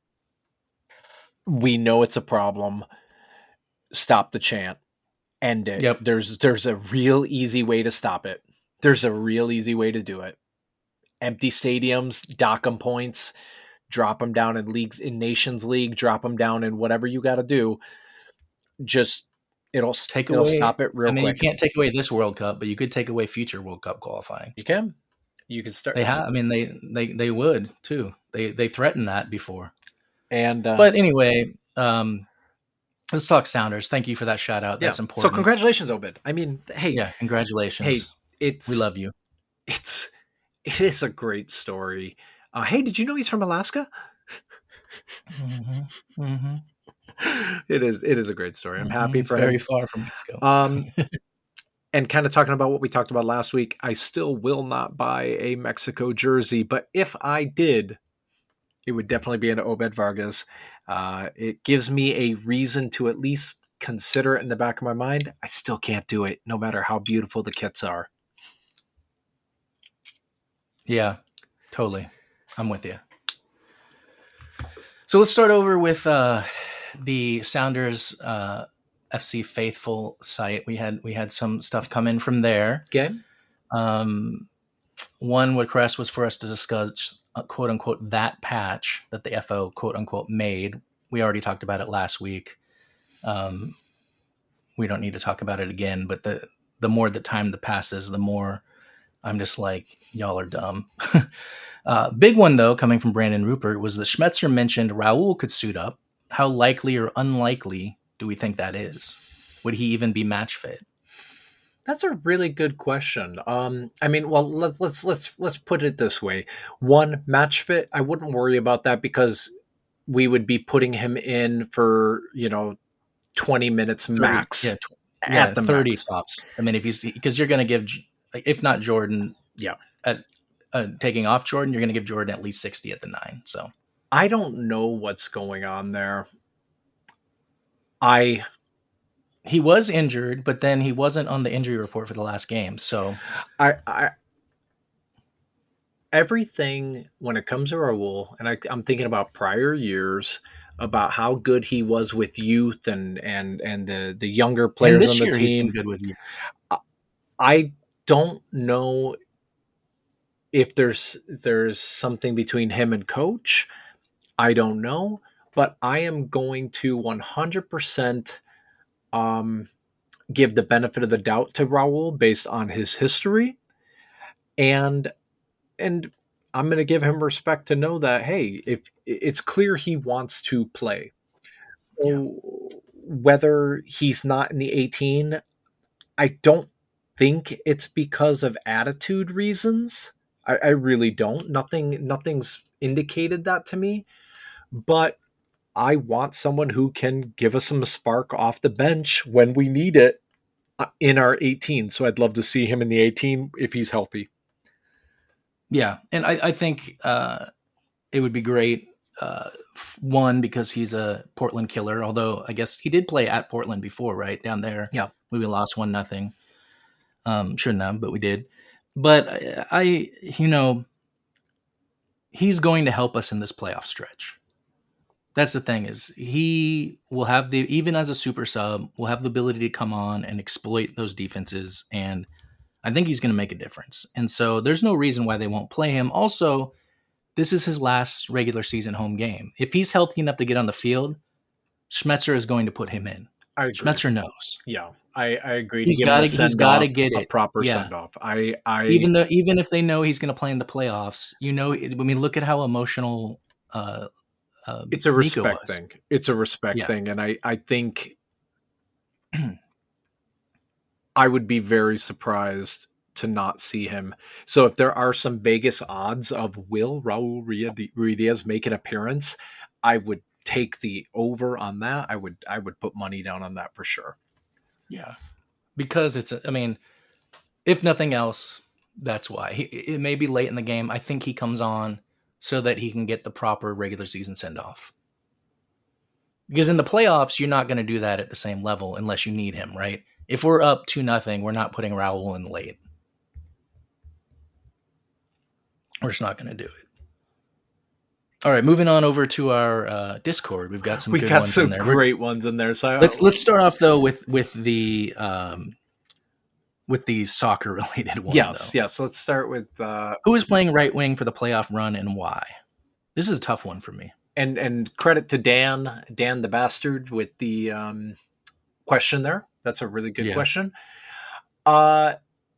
we know it's a problem. Stop the chant. End it. Yep. There's there's a real easy way to stop it. There's a real easy way to do it. Empty stadiums, dock them points, drop them down in leagues, in Nations League, drop them down in whatever you got to do. Just it'll Take it'll away, stop it real I mean, quick. you can't take away this World Cup, but you could take away future World Cup qualifying. You can. You can start. They have. I mean, they they they would too. They they threatened that before. And uh, But anyway, um, let's talk Sounders. Thank you for that shout out. That's yeah. important. So congratulations, Obed. I mean, hey, Yeah, congratulations. hey, it's we love you. It's it is a great story. Uh, hey, did you know he's from Alaska? Mm-hmm, mm-hmm, It is it is a great story. I'm mm-hmm. happy It's for very him. far from Mexico. Um, and kind of talking about what we talked about last week, I still will not buy a Mexico jersey, but if I did, it would definitely be an Obed Vargas. Uh, it gives me a reason to at least consider it in the back of my mind. I still can't do it, no matter how beautiful the kits are. Yeah, totally. I'm with you. So let's start over with uh, the Sounders uh, F C Faithful site. We had we had some stuff come in from there. Okay. Um, one request was for us to discuss uh, quote unquote that patch that the F O quote unquote made. We already talked about it last week. Um, we don't need to talk about it again. But the the more the time that passes, the more I'm just like, y'all are dumb. uh, big one, though, coming from Brandon Rupert, was that Schmetzer mentioned Raul could suit up. How likely or unlikely do we think that is? Would he even be match fit? That's a really good question. Um, I mean, well, let's let's let's let's put it this way. One, match fit, I wouldn't worry about that because we would be putting him in for, you know, twenty minutes max. thirty, yeah, tw- yeah, at the thirty max. tops. I mean, if he's because you're going to give, if not Jordan, Yeah. at uh, taking off Jordan, you're going to give Jordan at least sixty at the nine. So I don't know what's going on there. I he was injured, but then he wasn't on the injury report for the last game. So I I everything when it comes to Raul, and I, I'm thinking about prior years, about how good he was with youth and and and the the younger and players this on the year he's been team. good with you. I don't know if there's there's something between him and coach. I don't know, but I am going to one hundred percent um, give the benefit of the doubt to Raul based on his history, and and I'm going to give him respect to know that hey, if it's clear he wants to play, so whether he's not in the eighteen, I don't think it's because of attitude reasons. I, I really don't. Nothing, nothing's indicated that to me. But I want someone who can give us some spark off the bench when we need it in our eighteen. So I'd love to see him in the eighteen if he's healthy. Yeah, and I, I think uh, it would be great. Uh, one, because he's a Portland killer. Although I guess he did play at Portland before, right down there. Yeah, we lost one nothing. Um, shouldn't have, but we did. But I, I, you know, he's going to help us in this playoff stretch. That's the thing is he will have the, even as a super sub, will have the ability to come on and exploit those defenses. And I think he's going to make a difference. And so there's no reason why they won't play him. Also, this is his last regular season home game. If he's healthy enough to get on the field, Schmetzer is going to put him in. I agree. Schmetzer knows. Yeah, I, I agree. He's got to. He's got to get it. A proper yeah. send off. I, I even though even if they know he's going to play in the playoffs, you know, I mean, look at how emotional. Uh, uh, it's a respect thing. It's a respect yeah. thing, and I, I think I would be very surprised to not see him. So if there are some Vegas odds of will Raul Ruidiaz make an appearance, I would take the over on that. I would I would put money down on that for sure. Yeah, because it's, I mean, if nothing else, that's why. He, it may be late in the game. I think he comes on so that he can get the proper regular season send-off. Because in the playoffs, you're not going to do that at the same level unless you need him, right? If we're up two nothing, we're not putting Raul in late. We're just not going to do it. All right, moving on over to our uh, Discord. We've got some we good got ones some in there. great We're, ones in there. So let's let's start off though with with the um, with the soccer related one. Yes, though. yes. Let's start with uh, who is playing right wing for the playoff run and why. This is a tough one for me. And and credit to Dan, Dan the Bastard, with the um, question there. That's a really good yeah. question. Uh,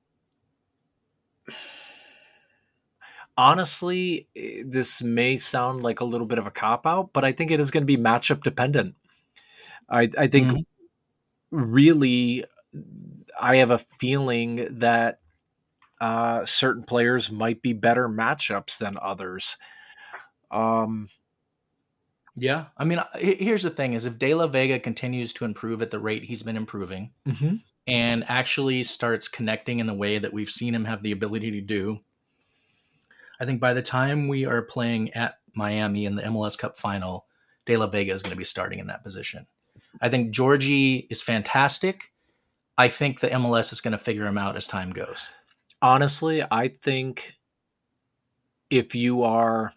honestly, this may sound like a little bit of a cop-out, but I think it is going to be matchup dependent. I, I think mm-hmm. really, I have a feeling that uh, certain players might be better matchups than others. Um. Yeah, I mean, here's the thing: is if De La Vega continues to improve at the rate he's been improving, mm-hmm. and actually starts connecting in the way that we've seen him have the ability to do, I think by the time we are playing at Miami in the M L S Cup final, De La Vega is going to be starting in that position. I think Georgie is fantastic. I think the M L S is going to figure him out as time goes. Honestly, I think if you are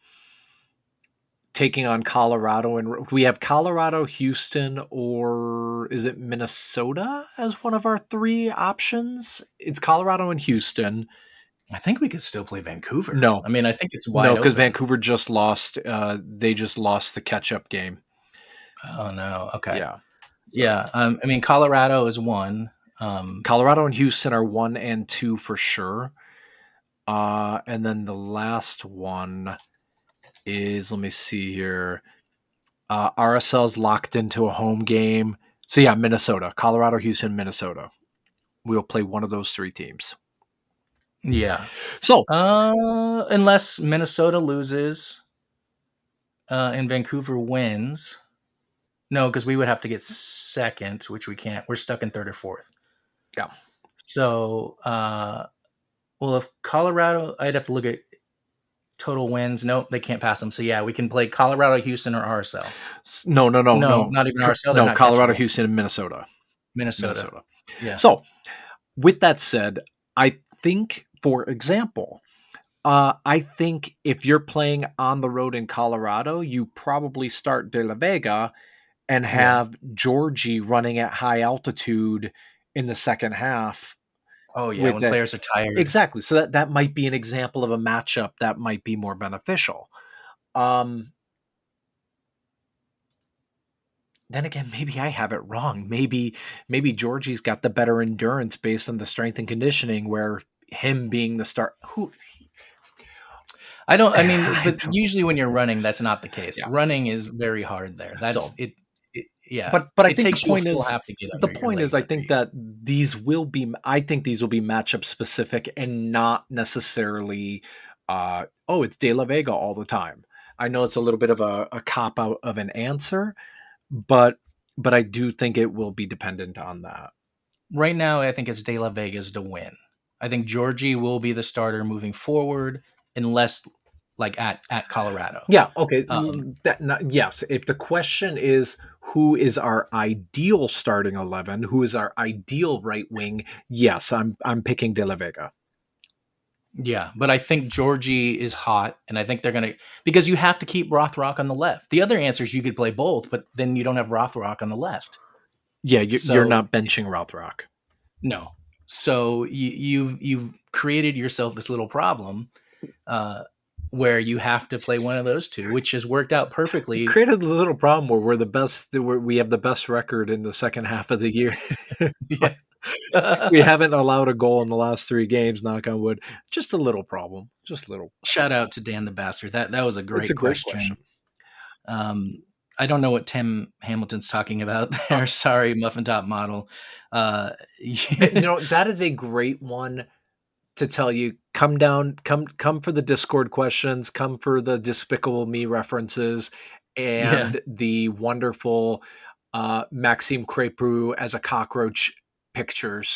taking on Colorado, and we have Colorado, Houston, or is it Minnesota as one of our three options? It's Colorado and Houston. I think we could still play Vancouver. No. I mean, I think it's wide No, because open. Vancouver just lost. Uh, they just lost the catch-up game. Oh, no. Okay. Yeah. So. Yeah. Um, I mean, Colorado is one. Um, Colorado and Houston are one and two for sure. Uh, and then the last one is, let me see here. Uh, R S L's locked into a home game. So yeah, Minnesota, Colorado, Houston, Minnesota. We'll play one of those three teams. Yeah. So uh, unless Minnesota loses uh, and Vancouver wins. No, because we would have to get second, which we can't. We're stuck in third or fourth. Yeah. So, uh, well, if Colorado, I'd have to look at total wins. Nope, they can't pass them. So yeah, we can play Colorado, Houston, or R S L. No, no, no, no, no. not even R S L. No, Colorado, Houston, and Minnesota. Minnesota. Minnesota. Yeah. So, with that said, I think, for example, uh, I think if you're playing on the road in Colorado, you probably start De La Vega and have yeah. Georgie running at high altitude in the second half. Oh, yeah, when that, players are tired. Exactly. So that, that might be an example of a matchup that might be more beneficial. Um, then again, maybe I have it wrong. Maybe maybe Georgie's got the better endurance based on the strength and conditioning, where him being the start. Who? I don't. I mean, but I usually when you're running, that's not the case. Yeah. Running is very hard there. That's so, it, it. Yeah, but but I it think takes the point is have to get the point is I think that these will be. I think these will be matchup specific and not necessarily. Uh, oh, it's De La Vega all the time. I know it's a little bit of a, a cop out of an answer. But but I do think it will be dependent on that. Right now, I think it's De La Vega's to win. I think Georgie will be the starter moving forward, unless like at, at Colorado. Yeah. Okay. Um, that not, yes. If the question is who is our ideal starting eleven, who is our ideal right wing? Yes, I'm I'm picking De La Vega. Yeah, but I think Georgie is hot, and I think they're going to – because you have to keep Rothrock on the left. The other answer is you could play both, but then you don't have Rothrock on the left. Yeah, you, so, you're not benching Rothrock. No. So you, you've, you've created yourself this little problem uh, where you have to play one of those two, which has worked out perfectly. You created a little problem where we're the best – we have the best record in the second half of the year. Yeah. We haven't allowed a goal in the last three games, knock on wood. Just a little problem. Just a little. Shout out to Dan the Bastard. That that was a great, a great question. question. Um, I don't know what Tim Hamilton's talking about there. Sorry, Muffin Top Model. Uh, you know, that is a great one to tell you. Come down, come come for the Discord questions, come for the Despicable Me references, and yeah. the wonderful uh, Maxime Crepeau as a cockroach pictures.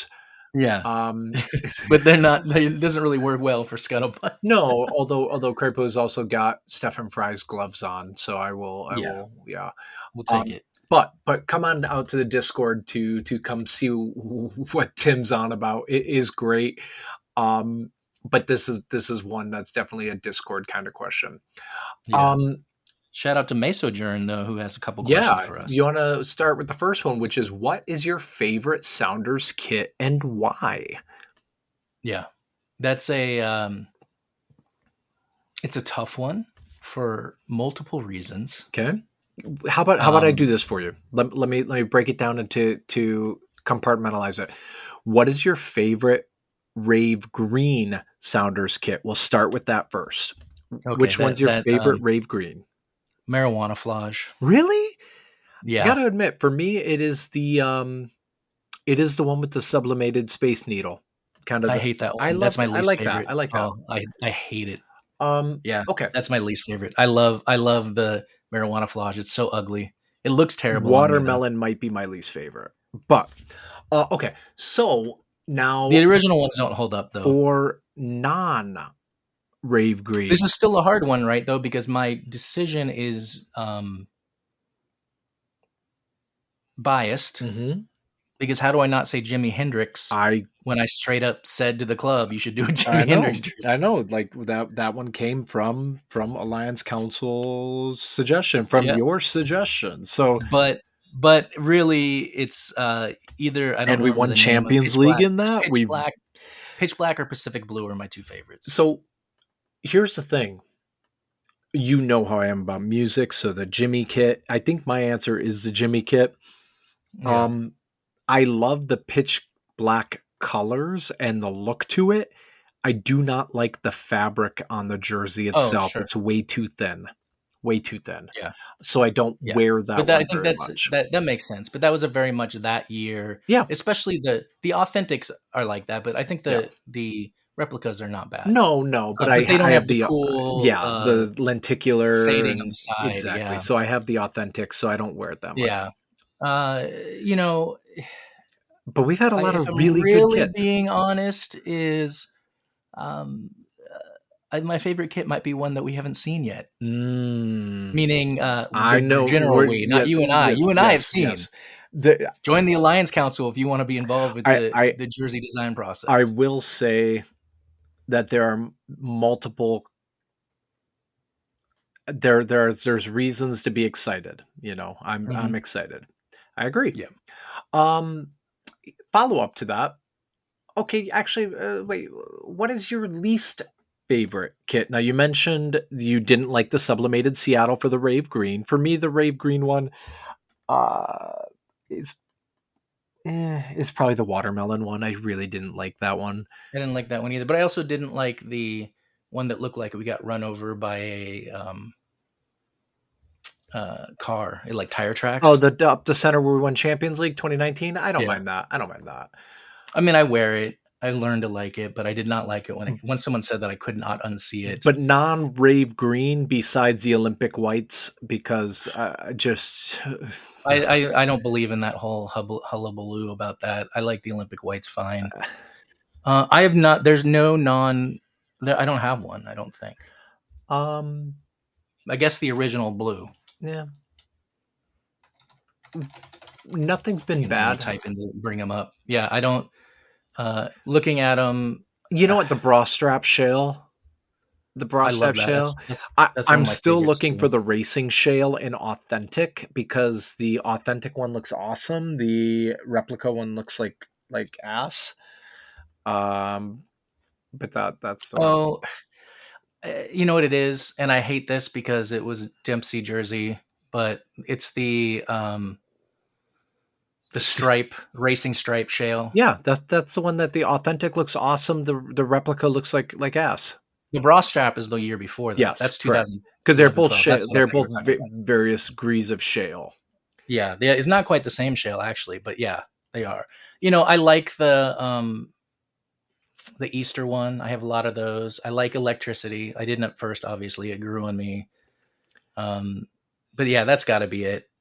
Yeah, Um, but they're not. They, it doesn't really work well for scuttlebutt. no, although although Crepo's also got Stefan Fry's gloves on, so I will I Yeah. will yeah. We'll take Um, it. But but come on out to the Discord to to come see what Tim's on about. It is great. Um, but this is this is one that's definitely a Discord kind of question. Yeah. Um, Shout out to Mesojourn though, who has a couple yeah, questions for us. you want to start with the first one, which is what is your favorite Sounders kit and why? Yeah, that's a um, it's a tough one for multiple reasons. Okay. How about how about I Um, do this for you? Let, let me let me break it down into to compartmentalize it. What is your favorite Rave Green Sounders kit? We'll start with that first. Okay, Which that- one's your that, favorite um, Rave Green? Marijuana Flage. Really? Yeah, Gotta admit, for me, it is the um, it is the one with the sublimated Space Needle. Kind of. I the- hate that one. I love. That's my I least like favorite. that. I like that. Oh, I I hate it. Um. Yeah, Okay. that's my least favorite. I love I love the Marijuana Flage. It's so ugly. It looks terrible. on me, though. Watermelon might be my least favorite, but uh, okay. So now The original ones don't hold up though. for non Rave Green. This is still a hard one, right? Though, because my decision is um, biased. Mhm. Because how do I not say Jimi Hendrix I when I straight up said to the club, "You should do a I Jimi know, Hendrix jersey"? I know. Like that that one came from from Alliance Council's suggestion, from Yeah. your suggestion. So But but really, it's uh, either I don't. And we remember won the name of Champions Pitch League Black. in It's that? Pitch We've- Black, Pitch Black or Pacific Blue are my two favorites. so here's the thing. You know how I am about music, so the Jimmy kit. I think my answer is the Jimmy kit. Yeah. Um, I love the pitch black colors and the look to it. I do not like the fabric on the jersey itself. sure. It's way too thin, way too thin. Yeah. So I don't Yeah. wear that. but that, I one think very that's much. that that makes sense. But that was a very much that year. Yeah. Especially the the authentics are like that, but I think the Yeah. the replicas are not bad. No, no, but Uh, I but they don't I have the the cool, yeah uh, the lenticular fading and- on the side. exactly. Yeah. So I have the authentic, so I don't wear it that much. Yeah. Uh, you know, But we've had a I- lot if of I'm really, really good kits. being honest, is um, uh, I- my favorite kit might be one that we haven't seen yet. Mm. Meaning, uh, I the know general we're- we, not yeah, you and I. yes, You and I have yes, seen. yes. The, Join the Alliance Council if you want to be involved with I- the, I- the jersey design process. I will say that there are multiple. There, there's there's reasons to be excited. You know, I'm Mhm. I'm excited. I agree. Yeah. Um, follow up to that. Okay, actually, uh, wait. What is your least favorite kit? Now you mentioned you didn't like the sublimated Seattle for the Rave Green. For me, the Rave Green one, uh, is eh, is probably the watermelon one. I really didn't like that one. I didn't like that one either, but I also didn't like the one that looked like we got run over by a um, uh, car, it, like tire tracks. Oh, the up the center where we won Champions League twenty nineteen. I don't Yeah. mind that. I don't mind that. I mean, I wear it. I learned to like it, but I did not like it when it, when someone said that I could not unsee it. But non Rave Green, besides the Olympic whites, because uh, just I, I, I don't believe in that whole hub- hullabaloo about that. I like the Olympic whites fine. Uh, I have not. There's no non. There, I don't have one. I don't think. um I guess the original blue. yeah. Nothing's been You know, bad. type in to bring them up. Yeah, I don't. Uh, looking at them, You know what? The bra strap shale, the bra I strap love that. shale. That's, that's, I, that's one I'm of my still favorites, looking too. for the racing shale in authentic because the authentic one looks awesome. The replica one looks like like ass. Um, but that that's the one. Oh, uh, you know what it is, and I hate this because it was Dempsey jersey, but it's the um, the stripe racing stripe shale. Yeah, that that's the one that the authentic looks awesome. The the replica looks like like ass. The bra strap is the year before that. Yes, that's correct. two thousand. Because they're eleven, both twelve. shale, That's what I they're think we're both talking va- about. various degrees of shale. Yeah, yeah, it's not quite the same shale actually, but yeah, they are. You know, I like the um, the Easter one. I have a lot of those. I like Electricity. I didn't at first, obviously. It grew on me. Um, but yeah, that's got to be it.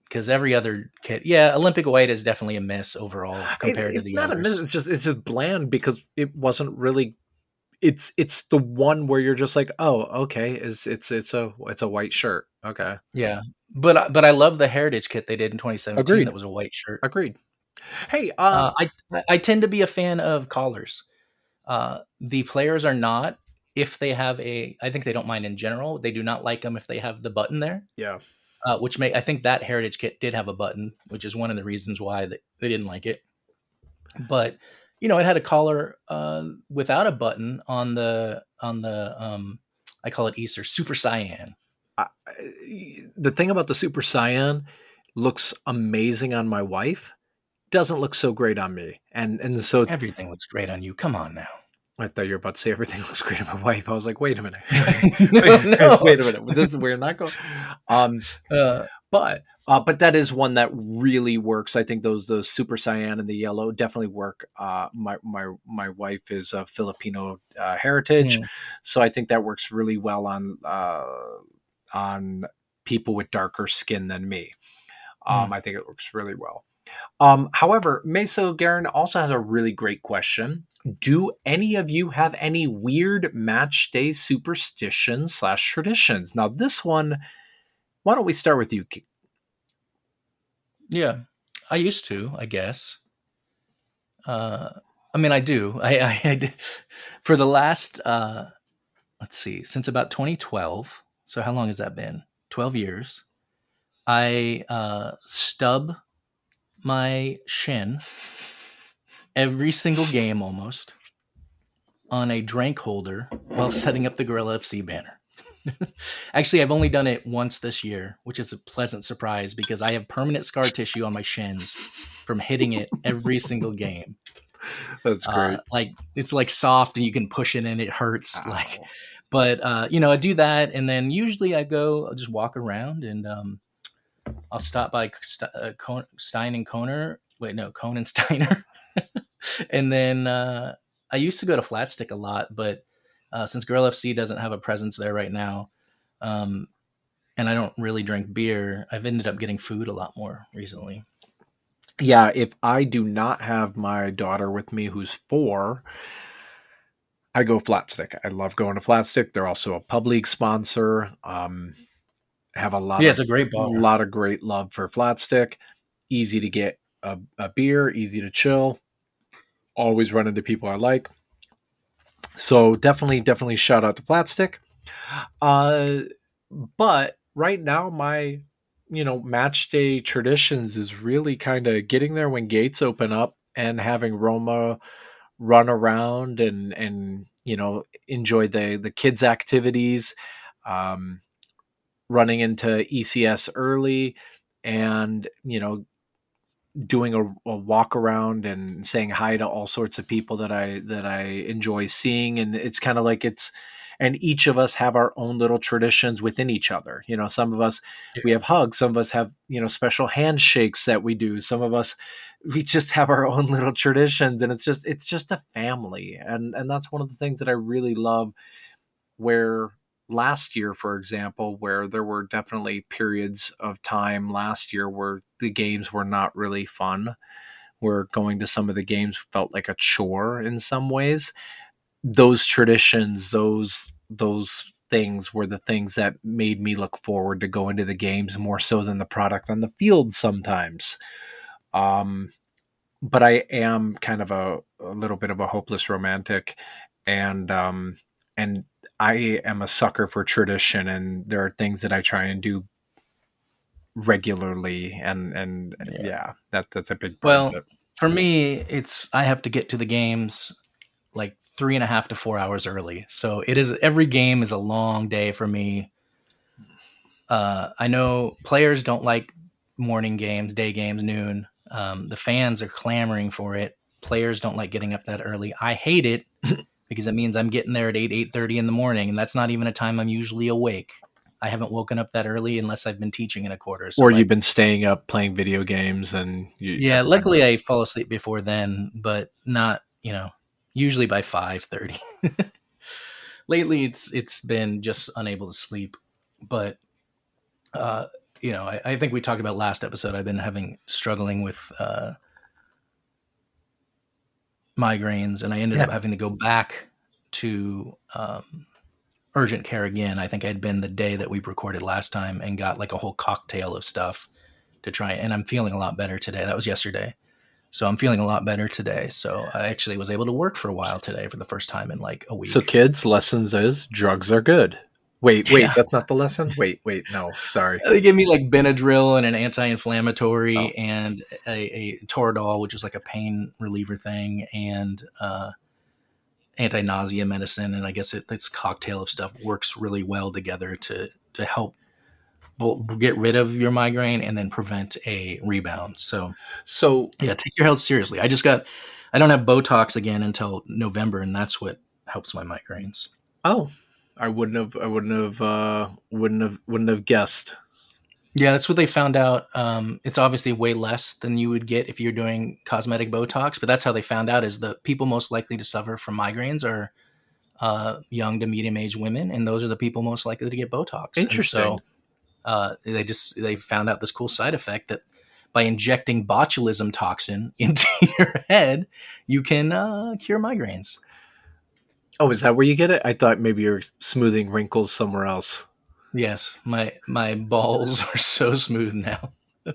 because every other kit, yeah, Olympic White is definitely a miss overall compared It- to it's the not others. a miss. It's just it's just bland because it wasn't really. It's it's the one where you're just like, oh, okay, it's it's it's a it's a white shirt. Okay, Yeah, but I- but I love the Heritage kit they did in twenty seventeen. Agreed. That was a white shirt. agreed. Hey, um, Uh, I I tend to be a fan of collars. Uh, the players are not if they have a. I think they don't mind in general. They do not like them if they have the button there. yeah, Uh, which may I think that Heritage kit did have a button, which is one of the reasons why they, they didn't like it. But you know, it had a collar uh, without a button on the on the um, I call it Easter Super Cyan. I, the thing about the Super Cyan looks amazing on my wife. Doesn't look so great on me, and and so Everything looks great on you. Come on now. I thought you were about to say everything looks great on my wife. I was like, wait a minute, No, no. wait a minute. This is we're not going. Um, Uh, but uh, but that is one that really works. I think those the Super Cyan and the yellow definitely work. Uh, my my my wife is a Filipino uh, heritage, Mm. so I think that works really well on uh, on people with darker skin than me. Um, I think it works really well. Um, however, Meso Garen also has a really great question. Do any of you have any weird match day superstitions slash traditions? Now, this one, why don't we start with you? Ke- Yeah, I used to, I guess. Uh, I mean, I do. I, I, I did- for the last, uh, let's see, since about twenty twelve. So how long has that been? twelve years. I uh, stub my shin every single game almost on a drink holder while setting up the Gorilla F C banner. Actually, I've only done it once this year, which is a pleasant surprise because I have permanent scar tissue on my shins from hitting it every single game. That's great. Uh, like it's like soft and you can push it and it hurts. Ow. Like, but uh, you know, I do that and then usually I go, I'll just walk around and um, I'll stop by St- uh, Con- Stein and Koner. Wait, no, Conan Steiner. And then uh, I used to go to Flatstick a lot, but uh, since Girl F C doesn't have a presence there right now, um, and I don't really drink beer, I've ended up getting food a lot more recently. Yeah, if I do not have my daughter with me who's four, I go Flatstick. I love going to Flatstick. They're also a pub league sponsor. Um, have a lot Yeah, of it's a great bar. lot of great love for Flatstick. Easy to get a, a beer, easy to chill. Always run into people I like. So definitely, definitely shout out to Flatstick. Uh, but right now, my you know match day traditions is really kind of getting there when gates open up and having Roma run around and and you know enjoy the the kids activities. Um, running into E C S early and you know doing a, a walk around and saying hi to all sorts of people that I that I enjoy seeing, and it's kind of like it's and each of us have our own little traditions within each other. You know, some of us Yeah. we have hugs, some of us have you know special handshakes that we do, some of us we just have our own little traditions, and it's just it's just a family, and and that's one of the things that I really love. Where last year, for example, where there were definitely periods of time last year where the games were not really fun, where going to some of the games felt like a chore in some ways. Those traditions, those those things were the things that made me look forward to going to the games more so than the product on the field sometimes. Um, but I am kind of a, a little bit of a hopeless romantic, and um, and I am a sucker for tradition, and there are things that I try and do regularly, and and yeah, Yeah. that that's a big part Well, of it. for me, it's I have to get to the games like three and a half to four hours early. So it is every game is a long day for me. Uh, I know players don't like morning games, day games, noon. Um, the fans are clamoring for it. Players don't like getting up that early. I hate it because it means I'm getting there at eight, eight thirty in the morning, and that's not even a time I'm usually awake. I haven't woken up that early unless I've been teaching in a quarter. So Or like, you've been staying up playing video games, and you, yeah, luckily I fall asleep before then, but not, you know, usually by five thirty. Lately it's it's been just unable to sleep, but uh you know, I, I think we talked about last episode. I've been having struggling with uh, migraines, and I ended Yeah. up having to go back to um, urgent care again. I think I'd been the day that we recorded last time and got like a whole cocktail of stuff to try. And I'm feeling a lot better today. That was yesterday. So I'm feeling a lot better today. So I actually was able to work for a while today for the first time in like a week. So kids, lessons is drugs are good. Wait, wait, Yeah. that's not the lesson? Wait, wait, no, sorry. They gave me like Benadryl and an anti-inflammatory Oh. and a, a Toradol, which is like a pain reliever thing, and uh, anti-nausea medicine. And I guess it, this cocktail of stuff works really well together to to help b- get rid of your migraine and then prevent a rebound. So So yeah, take your health seriously. I just got, I don't have Botox again until November, and that's what helps my migraines. oh, I wouldn't have I wouldn't have uh wouldn't have wouldn't have guessed. Yeah, that's what they found out. Um, it's obviously way less than you would get if you're doing cosmetic Botox, but that's how they found out is the people most likely to suffer from migraines are uh, young to medium-aged women, and those are the people most likely to get Botox. And Interesting. so uh, they just they found out this cool side effect that by injecting botulism toxin into your head, you can uh, cure migraines. Oh, is that where you get it? I thought maybe you're smoothing wrinkles somewhere else. Yes, my my balls are so smooth now.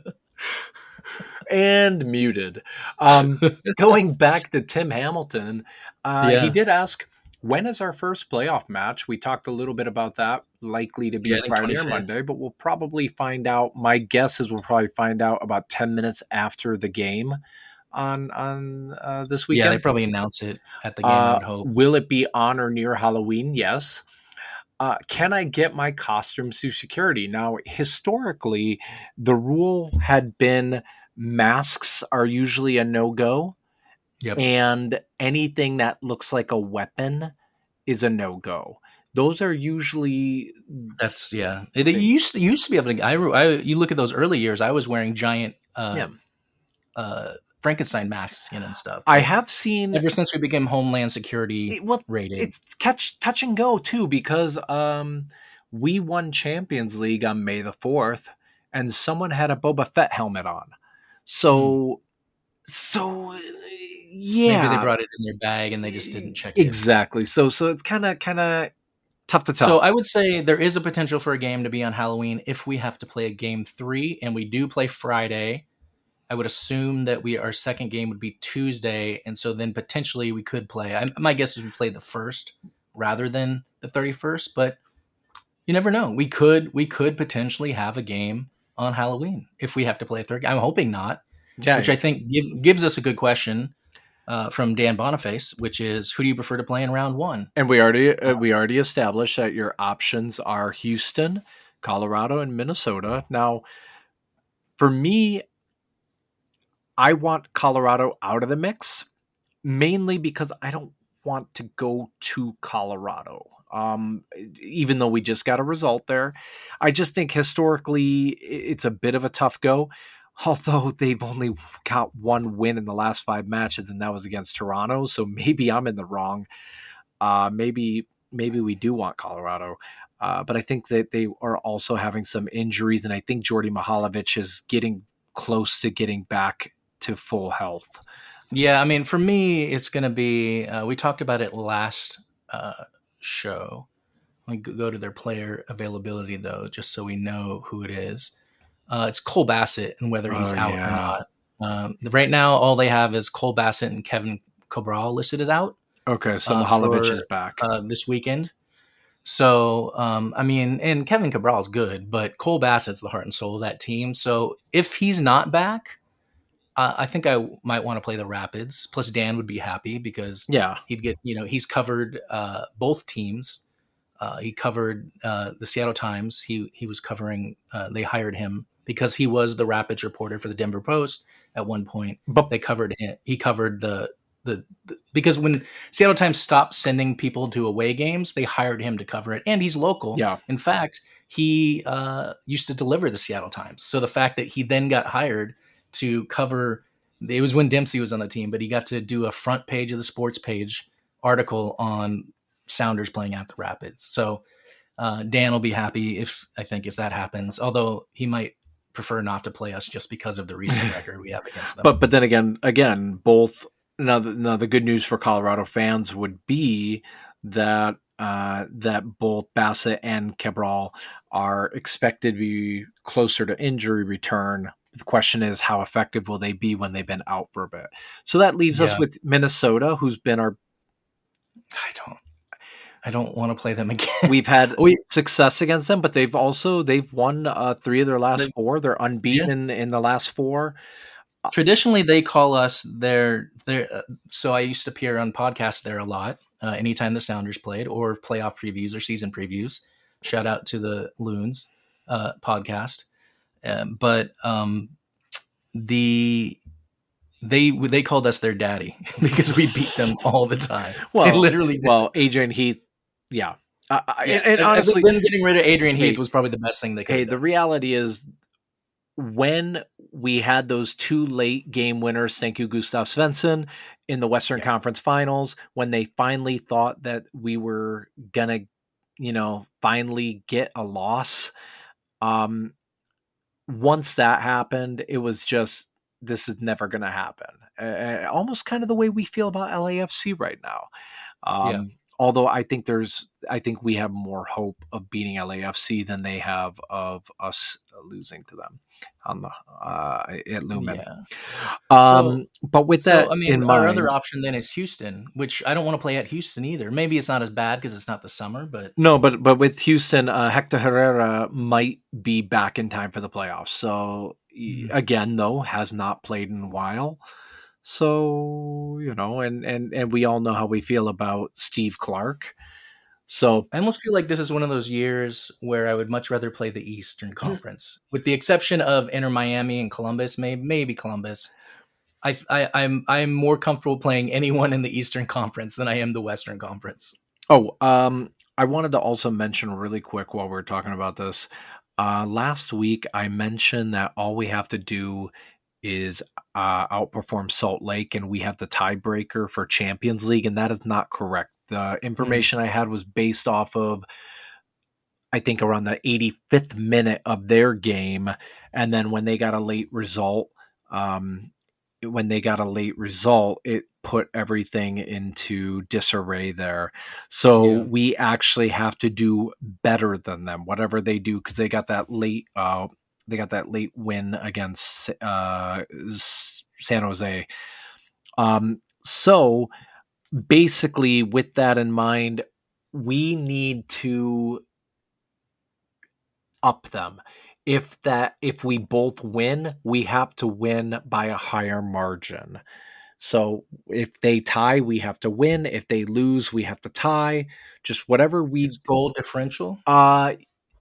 And muted. Um, going back to Tim Hamilton, uh, Yeah. he did ask, when is our first playoff match? We talked a little bit about that, likely to be Yeah, I think Friday or twenty-fifth. Monday, but we'll probably find out. My guess is we'll probably find out about ten minutes after the game on on uh, this Yeah, they weekend. probably announce it at the game, I Uh, would hope. will it be on or near Halloween? Yes. Uh, can I get my costumes through security? Now, historically, the rule had been masks are usually a no-go, Yep. and anything that looks like a weapon is a no-go. Those are usually That's yeah. It, it used to, you used to be able to. I, I you look at those early years. I was wearing giant uh, Yeah. uh, Frankenstein masks in and stuff. I have seen Ever since we became Homeland Security it, well, rated. it's catch touch and go too, because um, we won Champions League on May the fourth, and someone had a Boba Fett helmet on. So, so yeah, Maybe they brought it in their bag and they just didn't check it. exactly. So, so it's kind of kind of tough to tell. So I would say there is a potential for a game to be on Halloween if we have to play a game three, and we do play Friday. I would assume that we our second game would be Tuesday, and so then potentially we could play. I, my guess is we play the first rather than the thirty-first, but you never know. We could we could potentially have a game on Halloween if we have to play a third game. I'm hoping not, yeah, which I think give, gives us a good question uh, from Dan Boniface, which is who do you prefer to play in round one? and we already uh, we already established that your options are Houston, Colorado, and Minnesota. Now, for me, I want Colorado out of the mix, mainly because I don't want to go to Colorado. Um, even though we just got a result there, I just think historically it's a bit of a tough go. Although they've only got one win in the last five matches, and that was against Toronto. So maybe I'm in the wrong. Uh, maybe maybe we do want Colorado. Uh, but I think that they are also having some injuries, and I think Jordy Mihalovic is getting close to getting back to full health. Yeah, I mean, for me, it's going to be. Uh, we talked about it last uh, show. We go to their player availability though, just so we know who it is. Uh, it's Cole Bassett and whether he's Oh, out yeah. or not. Um, right now, all they have is Cole Bassett and Kevin Cabral listed as out Okay, so Uh, Mihalovic for- is back. uh, this weekend. So, um, I mean, and Kevin Cabral is good, but Cole Bassett's the heart and soul of that team. So if he's not back, uh, I think I might want to play the Rapids. Plus, Dan would be happy because yeah, he'd get, you know, he's covered uh, both teams. Uh, he covered uh, the Seattle Times. He he was covering. Uh, they hired him because he was the Rapids reporter for the Denver Post at one point. but They covered him. He covered the, the the because when Seattle Times stopped sending people to away games, they hired him to cover it, and he's local. yeah, In fact, he uh, used to deliver the Seattle Times. So the fact that he then got hired to cover, it was when Dempsey was on the team, but he got to do a front page of the sports page article on Sounders playing at the Rapids. So Uh, Dan will be happy if I think if that happens, although he might prefer not to play us just because of the recent record we have against them. But but then again, again, both now the, now the good news for Colorado fans would be that uh, that both Bassett and Cabral are expected to be closer to injury return. The question is, how effective will they be when they've been out for a bit? So that leaves Yeah. us with Minnesota, who's been our. I don't. I don't want to play them again. We've had We- success against them, but they've also they've won uh, three of their last They- four. They're unbeaten in, in the last four. Traditionally, they call us their their. Uh, so I used to appear on podcasts there a lot. Uh, anytime the Sounders played, or playoff previews or season previews. Shout out to the Loons uh, podcast. Uh, but um, the they they called us their daddy because we beat them all the time. Well, They literally did. well, Adrian Heath, yeah, uh, Yeah. and, and honestly, them getting rid of Adrian Heath Hey, was probably the best thing they could. hey, have the done. reality is when we had those two late game winners, thank you, Gustav Svensson, in the Western Yeah. Conference Finals, when they finally thought that we were gonna, you know, finally get a loss. Um, once that happened, it was just, this is never going to happen. Uh, almost kind of the way we feel about L A F C right now. Um, Yeah. Although I think there's, I think we have more hope of beating L A F C than they have of us losing to them on the uh, at Lumen. Yeah. Um, but with that So I mean, in our mind, other option then is Houston, which I don't want to play at Houston either. Maybe it's not as bad because it's not the summer, but no, but but with Houston, uh, Hector Herrera might be back in time for the playoffs. So Mhm. again, though, has not played in a while. So, you know, and, and, and we all know how we feel about Steve Clark. So, I almost feel like this is one of those years where I would much rather play the Eastern Conference, with the exception of Inter Miami and Columbus, maybe maybe Columbus. I, I I'm I'm more comfortable playing anyone in the Eastern Conference than I am the Western Conference. oh, um, I wanted to also mention really quick while we're talking about this. Uh, last week, I mentioned that all we have to do is uh, outperform Salt Lake, and we have the tiebreaker for Champions League, and that is not correct. The information I had was based off of, I think, around the eighty-fifth minute of their game, and then when they got a late result, um, when they got a late result, it put everything into disarray there. So Yeah. we actually have to do better than them, whatever they do, because they got that late. Uh, They got that late win against uh, San Jose. Um, so basically, with that in mind, we need to up them. If that, if we both win, we have to win by a higher margin. So if they tie, we have to win. If they lose, we have to tie. Just whatever we. It's goal differential. Uh,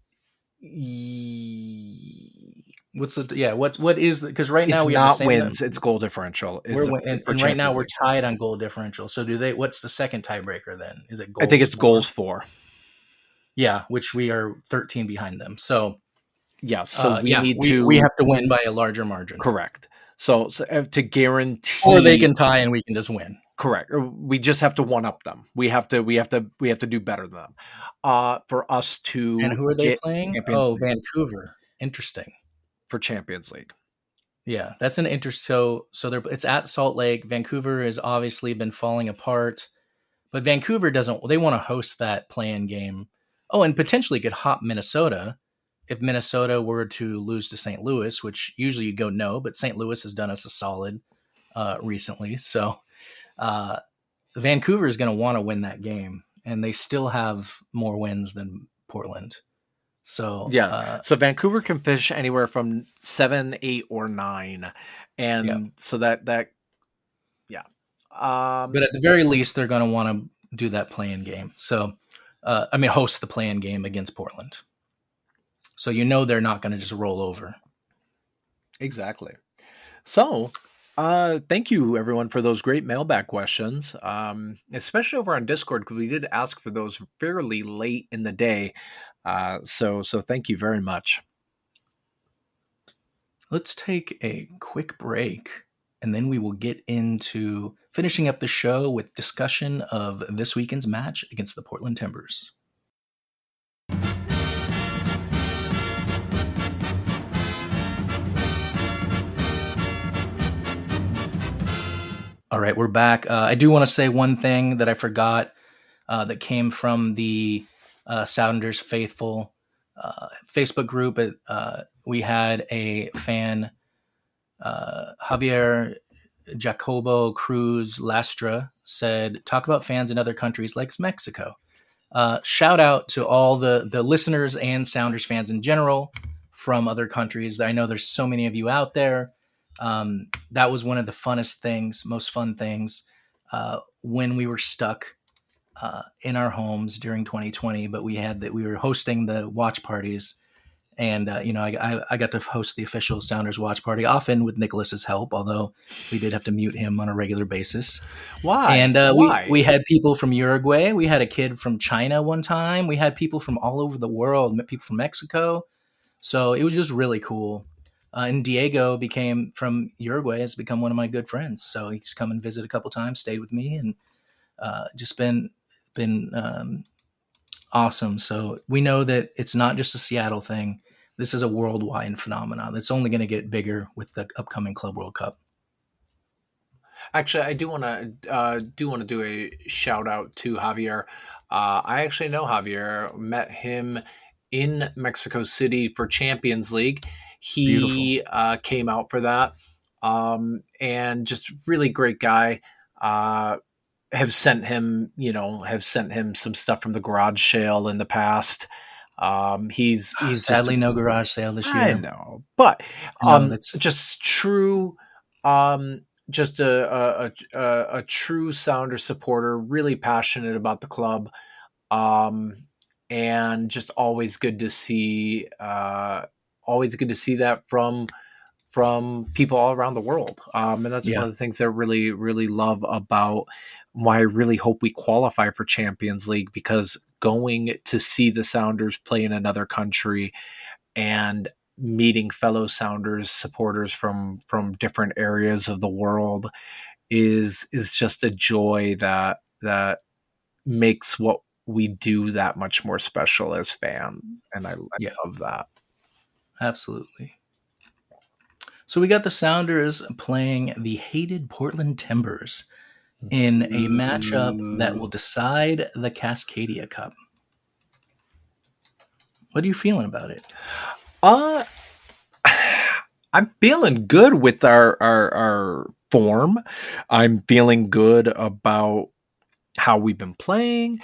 What's the yeah? What what is because right now it's we have the not same wins. It's goal differential. is We're, the- win- and, for and right now Champions we're League. tied on goal differential. So do they? What's the second tiebreaker then? Is it goals? I think it's for? goals for. Yeah, which we are thirteen behind them. So Yes. So uh, we yeah, need we, to. we have to win by a larger margin. correct. So, so uh, to guarantee, Or they can tie and we can just win. correct. Or we just have to one up them. We have to. We have to. We have to do better than them. Uh, for us to. And who are they get playing? Champions Oh, League. Vancouver. Interesting. For Champions League. Yeah, that's an inter. So so they're it's at Salt Lake. Vancouver has obviously been falling apart, but Vancouver doesn't. They want to host that play-in game. Oh, and potentially could hop Minnesota if Minnesota were to lose to Saint Louis, which usually you go no, but Saint Louis has done us a solid uh, recently. So uh, Vancouver is going to want to win that game, and they still have more wins than Portland. So Yeah. uh, So Vancouver can fish anywhere from seven, eight, or nine, and Yeah. so that that. Yeah. Um, but at the very least, they're going to want to do that play-in game. So, uh, I mean, host the play-in game against Portland. So you know they're not going to just roll over. Exactly. So, uh, thank you everyone for those great mailbag questions, um, especially over on Discord, because we did ask for those fairly late in the day. Uh, so, so thank you very much. Let's take a quick break, and then we will get into finishing up the show with discussion of this weekend's match against the Portland Timbers. All right, we're back. Uh, I do want to say one thing that I forgot uh, that came from the uh, Sounders Faithful uh, Facebook group. Uh, we had a fan, uh, Javier Jacobo Cruz Lastra, said, talk about fans in other countries like Mexico. Uh, shout out to all the, the listeners and Sounders fans in general from other countries. I know there's so many of you out there. Um, that was one of the funnest things, most fun things, uh, when we were stuck, uh, in our homes during twenty twenty, but we had that we were hosting the watch parties, and, uh, you know, I, I, I got to host the official Sounders watch party, often with Nicholas's help, although we did have to mute him on a regular basis. Why? And, uh, Why? we, we had people from Uruguay. We had a kid from China one time. We had people from all over the world, people from Mexico. So it was just really cool. Uh, and Diego became from Uruguay, has become one of my good friends. So he's come and visited a couple times, stayed with me, and uh, just been been um, awesome. So we know that it's not just a Seattle thing. This is a worldwide phenomenon that's only going to get bigger with the upcoming Club World Cup. Actually, I do want to uh, do want to do a shout out to Javier. Uh, I actually know Javier. Met him in Mexico City for Champions League. He uh, came out for that, um, and just really great guy. Uh, have sent him, you know, have sent him some stuff from the garage sale in the past. Um, he's he's Sadly just, no garage sale this year. I know, but No, um, that's just true. Um, just a, a a a true Sounder supporter, really passionate about the club. Um, and just always good to see. Uh, always good to see that from from people all around the world. Um, and that's Yeah. one of the things I really, really love about why I really hope we qualify for Champions League, because going to see the Sounders play in another country and meeting fellow Sounders supporters from, from different areas of the world is, is just a joy that, that makes what we do that much more special as fans. And I, I Yeah. love that. Absolutely. So we got the Sounders playing the hated Portland Timbers in a matchup that will decide the Cascadia Cup. What are you feeling about it? Uh, I'm feeling good with our, our, our form. I'm feeling good about how we've been playing.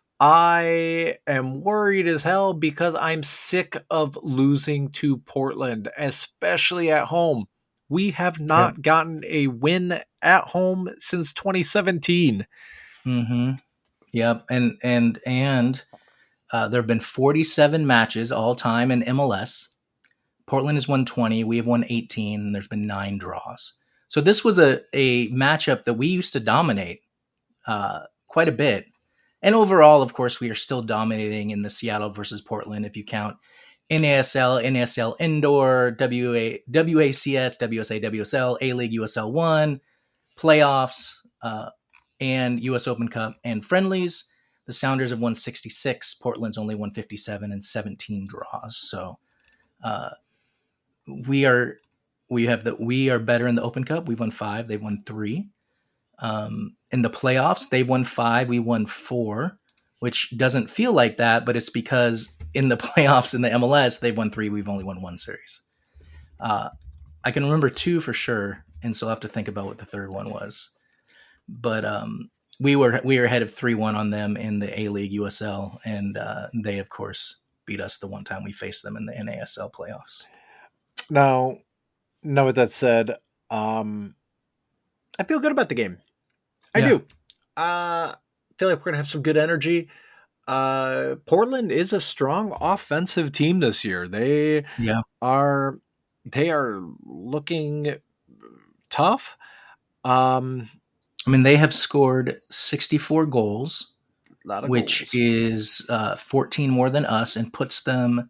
I am worried as hell because I'm sick of losing to Portland, especially at home. We have not Yep. gotten a win at home since twenty seventeen. Mm-hmm. Yep. And and and uh, there have been forty-seven matches all time in M L S. Portland has won twenty. We have won eighteen. And there's been nine draws. So this was a, a matchup that we used to dominate uh, quite a bit. And overall, of course, we are still dominating in the Seattle versus Portland if you count N A S L, N A S L Indoor, W A, W A C S, W S A, W S L, A-League, U S L one, playoffs, uh, and U S Open Cup and friendlies. The Sounders have won sixty-six. Portland's only won fifty-seven and seventeen draws. So uh, we are we have the we are better in the Open Cup. We've won five. They've won three. Um, in the playoffs, they've won five. We won four, which doesn't feel like that, but it's because in the playoffs in the M L S, they've won three. We've only won one series. Uh, I can remember two for sure, and so I'll have to think about what the third one was. But um, we were we were ahead of three one on them in the A-League U S L, and uh, they, of course, beat us the one time we faced them in the N A S L playoffs. Now, now with that said, um, I feel good about the game. I Yeah. do. Uh, I feel like we're going to have some good energy. Uh, Portland is a strong offensive team this year. They Yeah. are they are looking tough. Um, I mean, they have scored sixty-four goals, a lot of which goals. is uh, fourteen more than us and puts them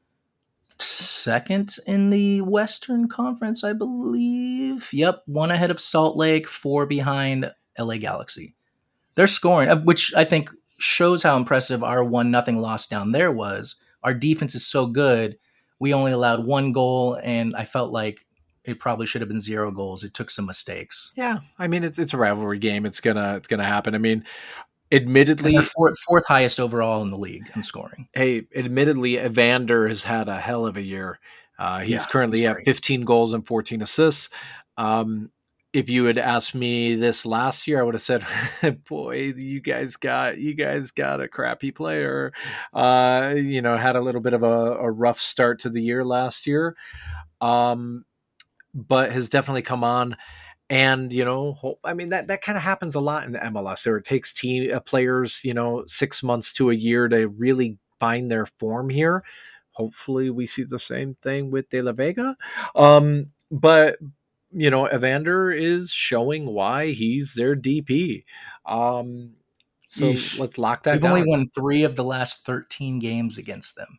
second in the Western Conference, I believe. Yep, one ahead of Salt Lake, four behind L A Galaxy. They're scoring, uh, which I think shows how impressive our one nothing loss down there was. Our defense is so good. We only allowed one goal, and I felt like it probably should have been zero goals. It took some mistakes. Yeah, I mean it's it's a rivalry game. It's gonna it's gonna happen. I mean, admittedly, fourth, fourth highest overall in the league in scoring. Hey, admittedly, Evander has had a hell of a year. Uh, he's Yeah, currently he's at great. fifteen goals and fourteen assists. Um, if you had asked me this last year, I would have said, "Boy, you guys got you guys got a crappy player." Uh, you know, had a little bit of a, a rough start to the year last year, um, but has definitely come on. And, you know, I mean, that, that kind of happens a lot in M L S. Or it takes team uh, players, you know, six months to a year to really find their form here. Hopefully we see the same thing with De La Vega. Um, but, you know, Evander is showing why he's their D P. Um, so Yeesh. let's lock that We've down. only won three of the last thirteen games against them.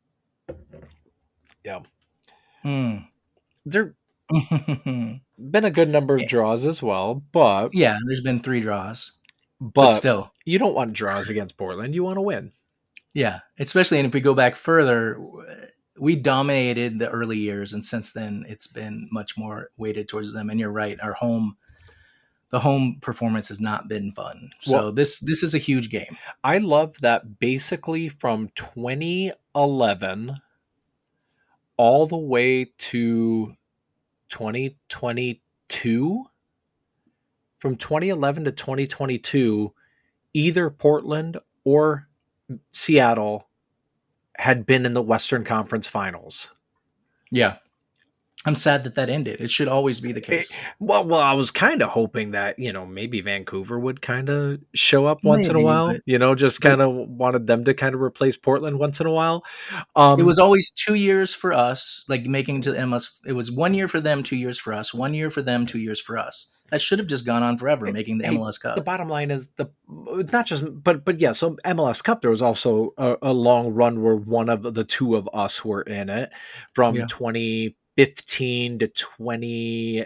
Yeah. Mm. There been a good number of draws as well, but Yeah, there's been three draws. but, But still, you don't want draws against Portland. You want to win. yeah, especially and if we go back further, we dominated the early years, and since then it's been much more weighted towards them. And you're right, our home, the home performance has not been fun. So Well- this this is a huge game. I love that basically from twenty eleven all the way to twenty twenty-two, from twenty eleven to twenty twenty-two, either Portland or Seattle had been in the Western Conference Finals. Yeah, I'm sad that that ended. It should always be the case. Well, well, I was kind of hoping that, you know, maybe Vancouver would kind of show up once in a Maybe, while, but- you know, just kind of wanted them to kind of replace Portland once in a while. Um, It was always two years for us, like making it to the M L S. It was one year for them, two years for us, one year for them, two years for us. That should have just gone on forever, making the Hey, M L S Cup. the bottom line is the not just but but yeah, so M L S Cup, there was also a, a long run where one of the two of us were in it from Yeah. twenty fifteen to twenty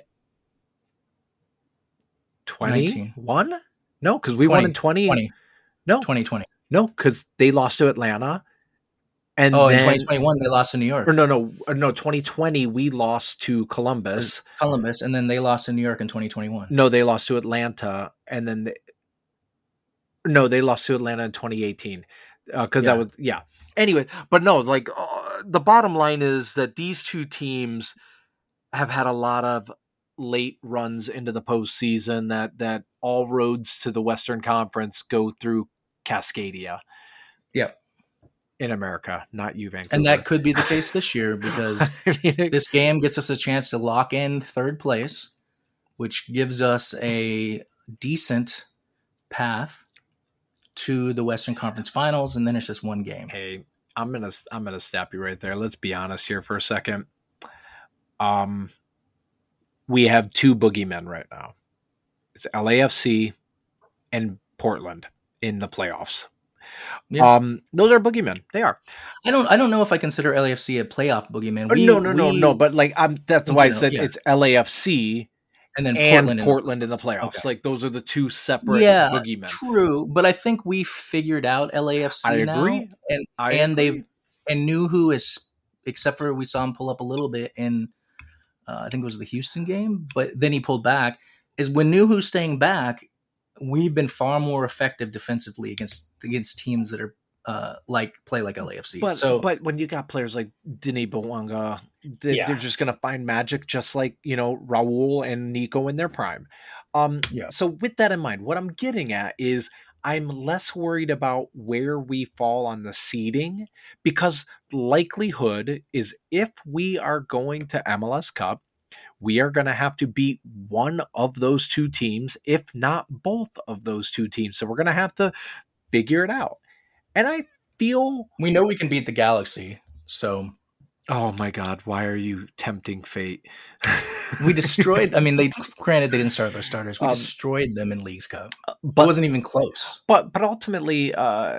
twenty-one. No, because we won in twenty, twenty, no twenty twenty. no because they lost to Atlanta, and Oh, in then, twenty twenty-one, they lost to New York. or no no or no twenty twenty we lost to Columbus. Columbus, and then they lost to New York in twenty twenty-one. No, they lost to Atlanta, and then they, no, they lost to Atlanta in twenty eighteen because Yeah. that was yeah. Anyway, but no, like uh, the bottom line is that these two teams have had a lot of late runs into the postseason. That that all roads to the Western Conference go through Cascadia. Yep. In America, not you, Vancouver. And that could be the case this year because I mean, it- this game gets us a chance to lock in third place, which gives us a decent path to the Western Conference Finals, and then it's just one game. Hey, I'm gonna I'm gonna stop you right there. Let's be honest here for a second. Um, we have two boogeymen right now. It's L A F C and Portland in the playoffs. Yeah. Um, those are boogeymen. They are. I don't. I don't know if I consider L A F C a playoff boogeyman. Uh, We- no, no, no, we- no. But like, I'm. That's In why I general, said yeah. it's L A F C and then and Portland, Portland, in the- in the playoffs. Okay. Like those are the two separate Yeah, boogeymen. true. But I think we figured out L A F C I now, agree. and I and agree. they've and knew who is, except for we saw him pull up a little bit in, uh, I think it was the Houston game, but then he pulled back. Is when Nuhu's staying back, we've been far more effective defensively against against teams that are uh, like play like L A F C. But so but when you got players like Denis Bouanga, they, Yeah. they're just gonna find magic, just like you know Raul and Nico in their prime. Um, Yeah. So with that in mind, what I'm getting at is I'm less worried about where we fall on the seeding because likelihood is if we are going to M L S Cup, we are going to have to beat one of those two teams, if not both of those two teams. So we're going to have to figure it out. And I feel, we know we can beat the Galaxy. So oh my God, why are you tempting fate? we destroyed. I mean, they granted they didn't start their starters. We Um, destroyed them in Leagues Cup. It but wasn't even close. but but ultimately, uh,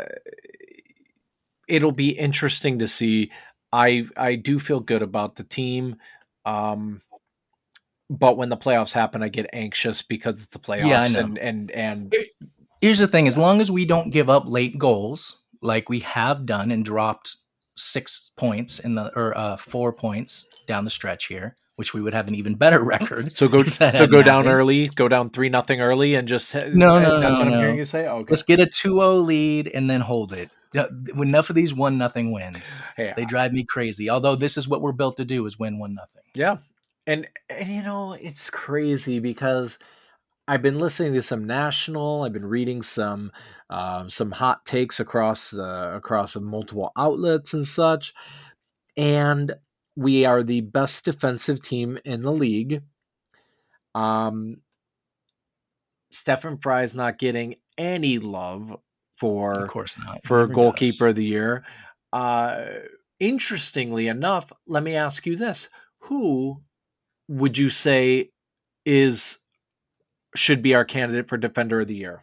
it'll be interesting to see. I I do feel good about the team. Um, but when the playoffs happen, I get anxious because it's the playoffs, Yeah, I know. and and and Here's the thing: as long as we don't give up late goals, like we have done and dropped six points in the or uh, four points down the stretch here, which we would have an even better record. So go if that so hadn't go down happened. early, go down three nothing early, and just No, no, that's no, what I'm no. hearing you say. Okay, Let's get a two oh lead and then hold it. Yeah, enough of these one nothing wins. hey, They drive me crazy. Although this is what we're built to do: is win one nothing. yeah, and, and you know it's crazy because I've been listening to some national. I've been reading some um, some hot takes across the across multiple outlets and such, and we are the best defensive team in the league. Um, Stephen Fry's not getting any love for, Of course not. He for never goalkeeper does. of the year. Uh, interestingly enough, let me ask you this: who would you say is should be our candidate for defender of the year?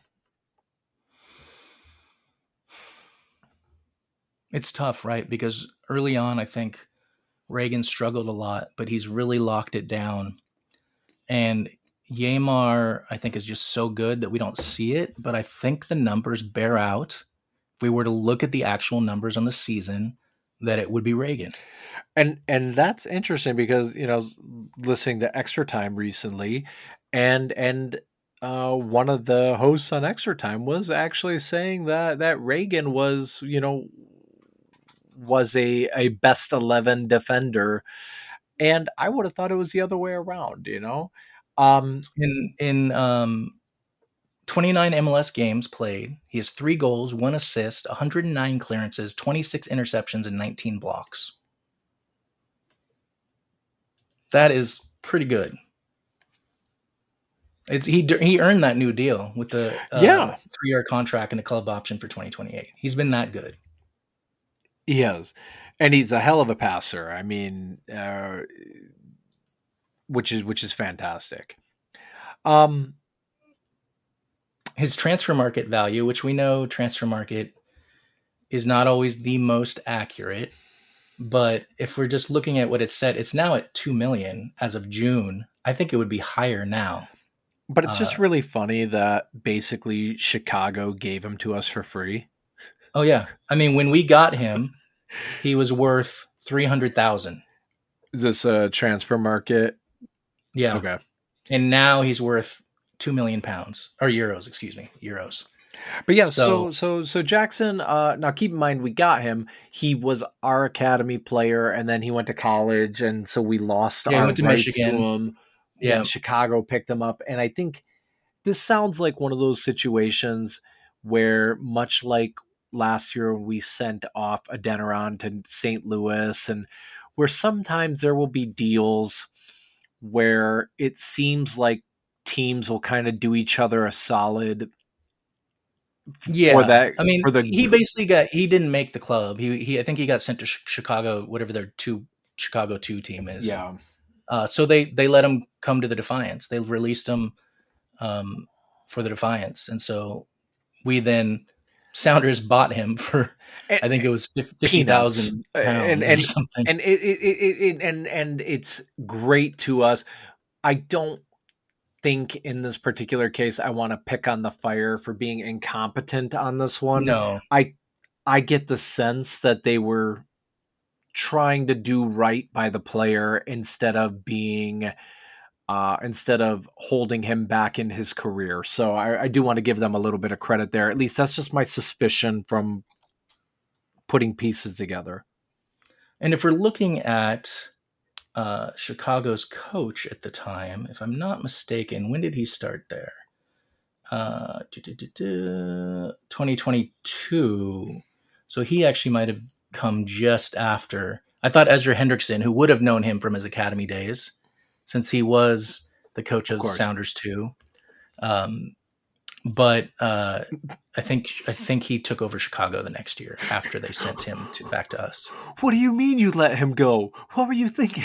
It's tough, right? Because early on, I think Reagan struggled a lot, but he's really locked it down. And Yamar, I think, is just so good that we don't see it. But I think the numbers bear out. If we were to look at the actual numbers on the season, that it would be Reagan. And and that's interesting because, you know, listening to Extra Time recently, and and uh, one of the hosts on Extra Time was actually saying that that Reagan was, you know, was a, a best eleven defender. And I would have thought it was the other way around, you know? Um, In in um, twenty-nine M L S games played, he has three goals, one assist, one hundred nine clearances, twenty-six interceptions, and nineteen blocks. That is pretty good. It's he he earned that new deal with the uh, Yeah. three-year contract and a club option for twenty twenty-eight. He's been that good. He is. And he's a hell of a passer. I mean, uh, which is which is fantastic. Um, His transfer market value, which we know transfer market is not always the most accurate, but if we're just looking at what it's set, it's now at two million as of June. I think it would be higher now. but it's just Uh, really funny that basically Chicago gave him to us for free. Oh yeah, I mean when we got him, he was worth three hundred thousand. Is this a transfer market? Yeah, Okay. and now he's worth two million pounds or euros. Excuse me, euros. But yeah, so So- so so Jackson, uh now keep in mind we got him. He was our academy player and then he went to college and so we lost Yeah, he our went to rights Michigan. to him. Yeah. Then Chicago picked him up. And I think this sounds like one of those situations where much like last year when we sent off Adeniran to Saint Louis and where sometimes there will be deals where it seems like teams will kind of do each other a solid Yeah, for that. I mean, for the he basically got he didn't make the club. He he I think he got sent to Ch- Chicago, whatever their two Chicago two team is. yeah. Uh, so they they let him come to the Defiance. They released him um, for the Defiance, and so we then Sounders bought him for I think it was fifty thousand Peanuts. pounds And- or and- something. and it, it, it, it and and it's great to us. I don't think in this particular case I want to pick on the Fire for being incompetent on this one. no, I I get the sense that they were trying to do right by the player instead of being uh, instead of holding him back in his career. So I, I do want to give them a little bit of credit there. At least that's just my suspicion from putting pieces together. and if we're looking at uh, Chicago's coach at the time, if I'm not mistaken, when did he start there? Uh, twenty twenty-two. So he actually might have come just after. I thought Ezra Hendrickson, who would have known him from his academy days, since he was the coach of, Of course. Sounders too. Um, but uh, I think I think he took over Chicago the next year after they sent him to back to us. What do you mean you let him go? What were you thinking?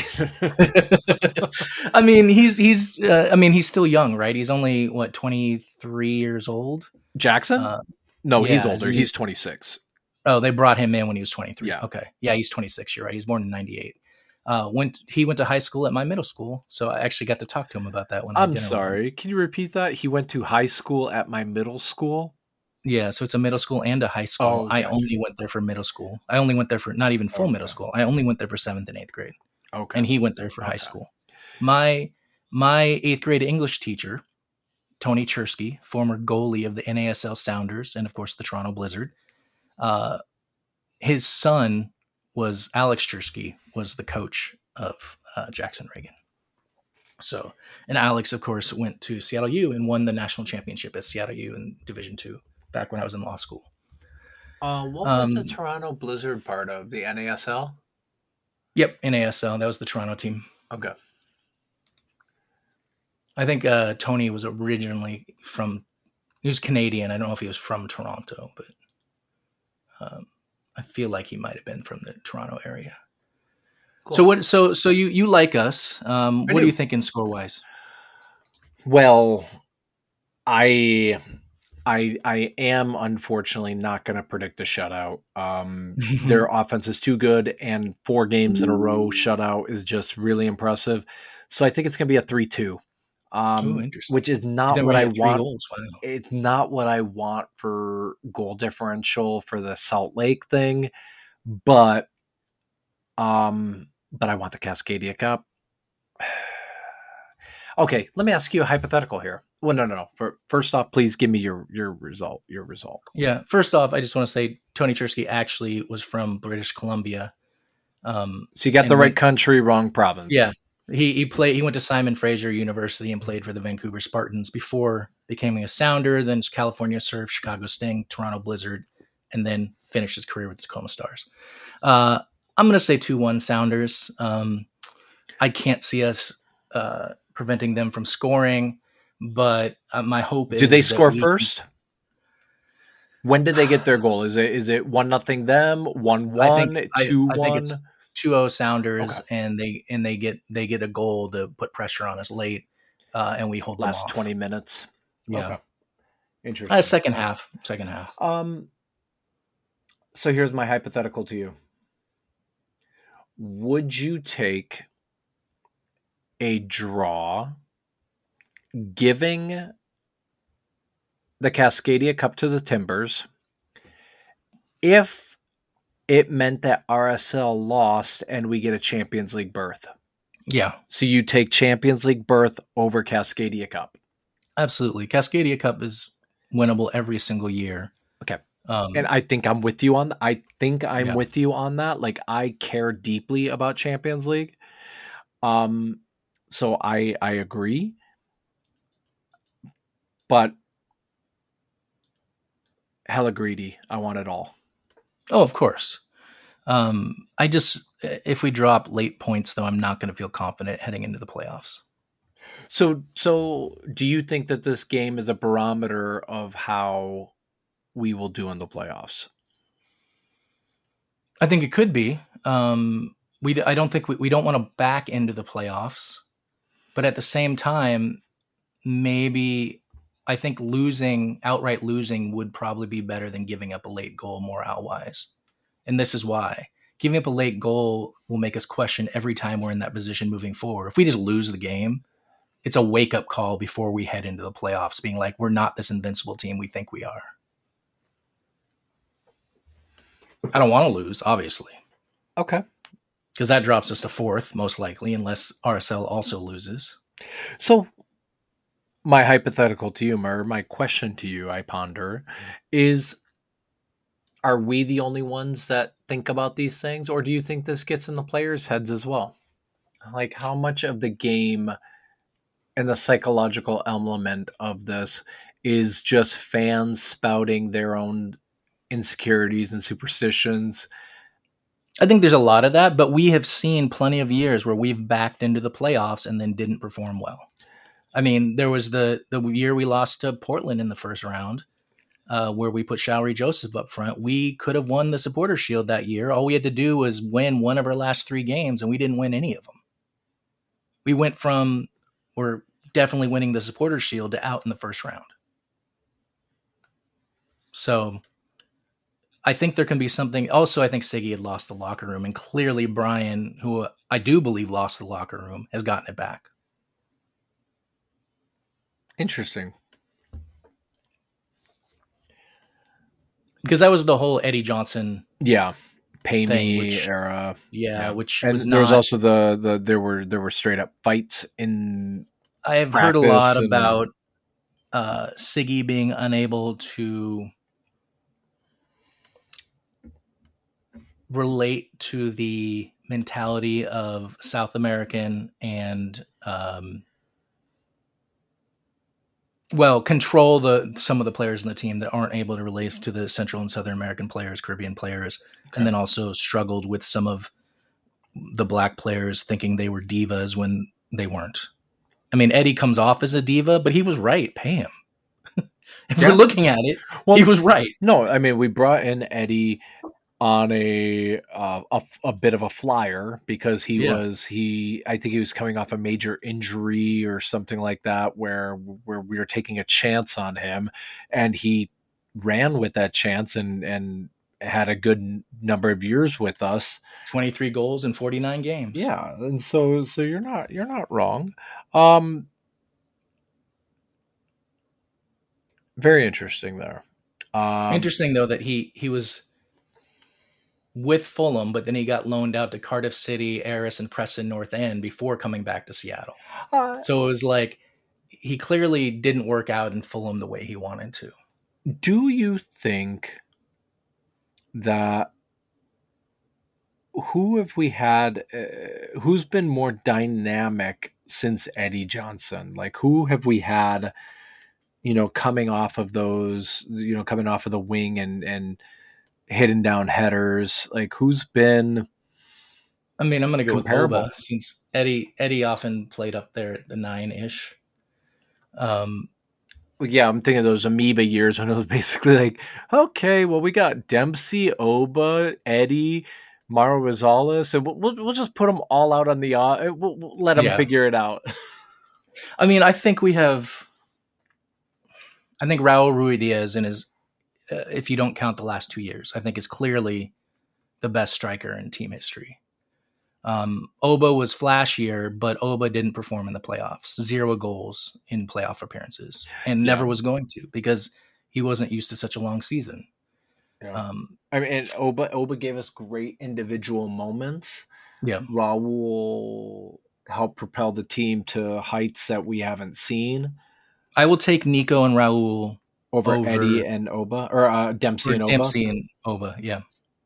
I mean, he's he's uh, I mean he's still young, right? He's only what twenty-three years old. Jackson? Uh, no, he's yeah, older. so he- He's twenty-six. Oh, they brought him in when he was twenty-three. Yeah. Okay. Yeah, he's twenty-six. You're right. He's born in ninety-eight. Uh, went he went to high school at my middle school, so I actually got to talk to him about that when I had I'm dinner with him. sorry. Can you repeat that? He went to high school at my middle school? Yeah, so it's a middle school and a high school. Oh, I gotcha. only went there for middle school. I only went there for not even full Okay. middle school. I only went there for seventh and eighth grade, Okay. and he went there for high Okay. school. My my eighth grade English teacher, Tony Chersky, former goalie of the N A S L Sounders and of course the Toronto Blizzard, uh, his son was Alex Chersky, was the coach of uh, Jackson Reagan. So, and Alex, of course, went to Seattle U and won the national championship at Seattle U in Division Two back when I was in law school. Uh, what was Um, the Toronto Blizzard part of the N A S L? Yep, N A S L. That was the Toronto team. Okay. I think uh, Tony was originally from, he was Canadian. I don't know if he was from Toronto, but um, I feel like he might have been from the Toronto area. Cool. So what? So so you you like us? Um, I what do. are you thinking score wise? Well, I I I am unfortunately not going to predict a shutout. Um, their offense is too good, and four games in a row shutout is just really impressive. So I think it's going to be a three two, um, Ooh, interesting. which is not Then what we I had three want. goals. Wow. It's not what I want for goal differential for the Salt Lake thing, but um, but I want the Cascadia Cup. Okay, let me ask you a hypothetical here. Well, no, no, no. For, first off, please give me your your result. Your result. Yeah. First off, I just want to say Tony Chersky actually was from British Columbia. Um, So you got and the right went- country, wrong province. Yeah. He he played. He went to Simon Fraser University and played for the Vancouver Spartans before becoming a Sounder. Then California Surf, Chicago Sting, Toronto Blizzard, and then finished his career with the Tacoma Stars. Uh, I'm going to say two one Sounders. Um, I can't see us uh, preventing them from scoring, but uh, my hope is. Did they that score we- first? When did they get their goal? Is it is it one nothing them, one I one, think, I, two I think one? it's two oh Sounders, Okay. and they and they get they get a goal to put pressure on us late, uh, and we hold them Last off. twenty minutes. Yeah. Okay. Interesting. Uh, second half. Second half. Um. So here's my hypothetical to you. Would you take a draw, giving the Cascadia Cup to the Timbers, if it meant that R S L lost and we get a Champions League berth? Yeah, So you take Champions League berth over Cascadia Cup. absolutely. Cascadia Cup is winnable every single year. Okay. Um, And I think I'm with you on I think I'm Yeah. with you on that. Like, I care deeply about Champions League. Um so I I agree. But hella greedy. I want it all. oh, of course. Um, I just if we drop late points, though, I'm not going to feel confident heading into the playoffs. So so do you think that this game is a barometer of how we will do in the playoffs? I think it could be. Um, we I don't think we, we don't want to back into the playoffs, but at the same time, maybe I think losing outright losing would probably be better than giving up a late goal morale wise. And this is why giving up a late goal will make us question every time we're in that position moving forward. If we just lose the game, it's a wake up call before we head into the playoffs, being like, we're not this invincible team we think we are. I don't want to lose, obviously, Okay. because that drops us to fourth, most likely, unless R S L also loses. So my hypothetical to you, or my question to you, I ponder, is are we the only ones that think about these things, or do you think this gets in the players' heads as well? Like, how much of the game and the psychological element of this is just fans spouting their own insecurities and superstitions? I think there's a lot of that, but we have seen plenty of years where we've backed into the playoffs and then didn't perform well. I mean, there was the the year we lost to Portland in the first round, uh, where we put Showery Joseph up front. We could have won the Supporters Shield that year. All we had to do was win one of our last three games, and we didn't win any of them. We went from we're definitely winning the Supporters Shield to out in the first round. So I think there can be something. Also, I think Siggy had lost the locker room, and clearly Brian, who I do believe lost the locker room, has gotten it back. Interesting. Because that was the whole Eddie Johnson Yeah. pay thing, me which- era. Yeah, Yeah. which And was there was not. also the, the there were there were straight up fights in I have heard a lot practice and- about uh, Siggy being unable to relate to the mentality of South American and um, well, control the some of the players in the team that aren't able to relate to the Central and Southern American players, Caribbean players, Okay. and then also struggled with some of the black players thinking they were divas when they weren't. I mean, Eddie comes off as a diva, but he was right. Pay him. If Yeah. we're looking at it, Well, he was right. No, I mean we brought in Eddie on a uh, a, a bit of a flyer because he Yeah. was he I think he was coming off a major injury or something like that where where we were taking a chance on him, and he ran with that chance and and had a good number of years with us. twenty-three goals in forty-nine games. Yeah, and so so you're not you're not wrong. Um, very interesting there. Um, Interesting though that he he was with Fulham, but then he got loaned out to Cardiff City, Aris, and Preston North End before coming back to Seattle. uh, So it was like he clearly didn't work out in Fulham the way he wanted to. do you think that who have we had uh, who's been more dynamic since Eddie Johnson? Like who have we had, you know, coming off of those, you know, coming off of the wing and and hitting down headers? Like who's been I mean, I'm going to go Comparable. with Oba since Eddie Eddie often played up there at the nine ish. Um, yeah, I'm thinking of those amoeba years when it was basically like, okay, well, we got Dempsey, Oba, Eddie, Mauro Rosales, and we'll, we'll, we'll just put them all out on the, uh, we'll, we'll let them Yeah. figure it out. I mean, I think we have. I think Raul Ruidiaz in his, uh, if you don't count the last two years, I think is clearly the best striker in team history. Um, Oba was flashier, but Oba didn't perform in the playoffs. Zero goals in playoff appearances, and Yeah. never was going to because he wasn't used to such a long season. Yeah. Um, I mean, and Oba, Oba gave us great individual moments. yeah, Raul helped propel the team to heights that we haven't seen I will take Nico and Raul over, Over- Eddie and Oba, or uh, Dempsey or and Oba. Dempsey and Oba. Yeah,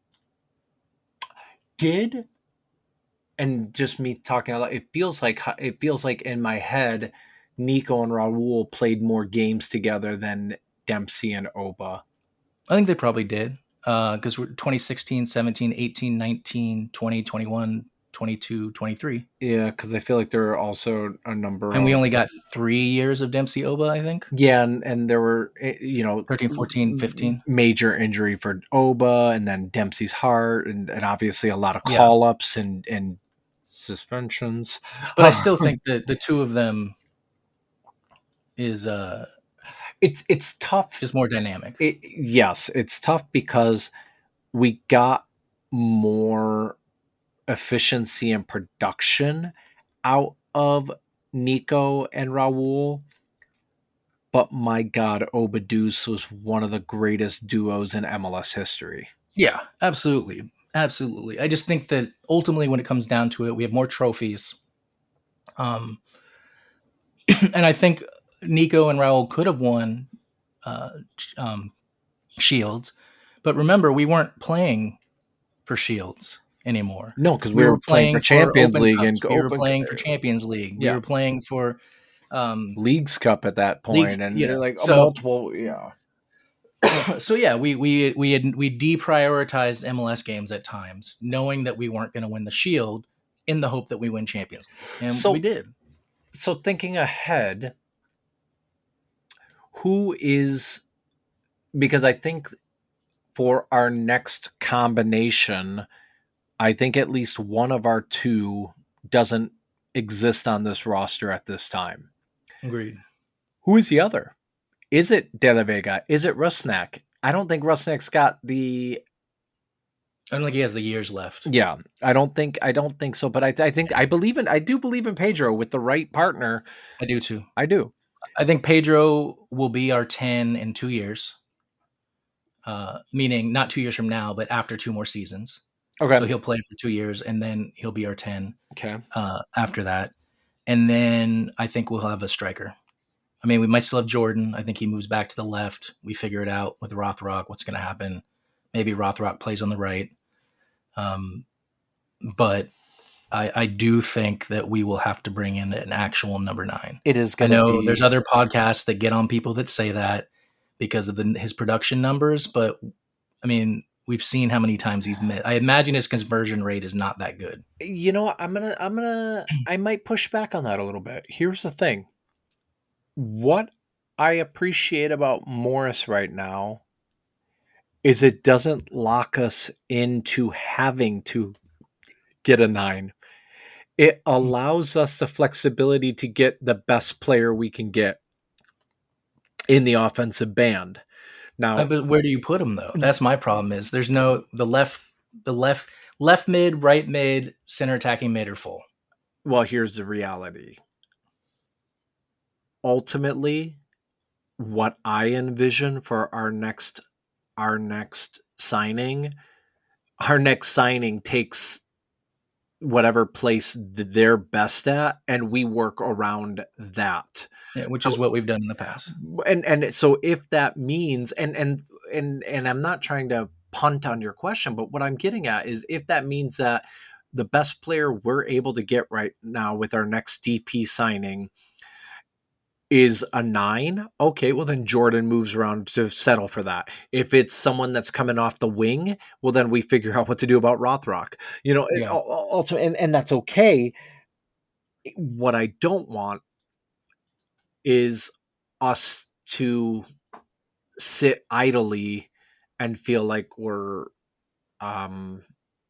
Did, and just me talking out loud, it feels like it feels like in my head, Nico and Raul played more games together than Dempsey and Oba. I think they probably did because we're twenty sixteen, seventeen, eighteen, nineteen, twenty, twenty-one, twenty-two, twenty-three. Yeah, because I feel like there are also a number, And we of, only got three years of Dempsey Oba, I think. yeah, and, and there were eh, you know thirteen, fourteen, fifteen. major injury for Oba, and then Dempsey's heart, and, and obviously a lot of Yeah. call ups and and suspensions. But I still think that the two of them is uh it's it's tough. is more dynamic. It, yes, it's tough because we got more efficiency and production out of Nico and Raul. But my God, Obadoos was one of the greatest duos in M L S history. Yeah, absolutely. Absolutely. I just think that ultimately when it comes down to it, we have more trophies. Um, and I think Nico and Raul could have won uh, um, Shields. But remember, we weren't playing for Shields anymore. No, because we, we were playing, playing for Champions for League Cups. and we Open, were playing for Champions League. We yeah. were playing for um, Leagues Cup at that point, Leagues, and you you're know, like so, multiple, yeah. So yeah, we we we had we deprioritized M L S games at times, knowing that we weren't going to win the Shield, in the hope that we win Champions League, and so, we did. So thinking ahead, who is, because I think for our next combination, I think at least one of our two doesn't exist on this roster at this time. Agreed. Who is the other? Is it De La Vega? Is it Rusnak? I don't think Rusnak's got the. I don't think he has the years left. Yeah, I don't think I don't think so. But I, I think I believe in I do believe in Pedro with the right partner. I do too. I do. I think Pedro will be our ten in two years. Uh, meaning not two years from now, but after two more seasons. Okay. So he'll play for two years, and then he'll be our ten Okay. uh, after that. And then I think we'll have a striker. I mean, we might still have Jordan. I think he moves back to the left. We figure it out with Rothrock, what's going to happen. Maybe Rothrock plays on the right. Um, but I, I do think that we will have to bring in an actual number nine. It is I going to know be... there's other podcasts that get on people that say that because of the, his production numbers, but I mean, we've seen how many times he's missed. I imagine his conversion rate is not that good. You know, I'm gonna, I'm gonna, I might push back on that a little bit. Here's the thing: what I appreciate about Morris right now is it doesn't lock us into having to get a nine. It allows us the flexibility to get the best player we can get in the offensive band. Now, Uh, but where do you put him though? That's my problem. Is there's no the left, the left, left mid, right mid, center attacking mid are full. well, here's the reality. Ultimately, what I envision for our next our next signing, our next signing takes whatever place they're best at, and we work around that. Yeah, which So- is what we've done in the past. And and so if that means and and and and I'm not trying to punt on your question, but what I'm getting at is if that means that the best player we're able to get right now with our next D P signing is a nine, okay, well then Jordan moves around to settle for that. If it's someone that's coming off the wing, well then we figure out what to do about Rothrock. You know, Yeah. also and, and that's okay. What I don't want is us to sit idly and feel like we're um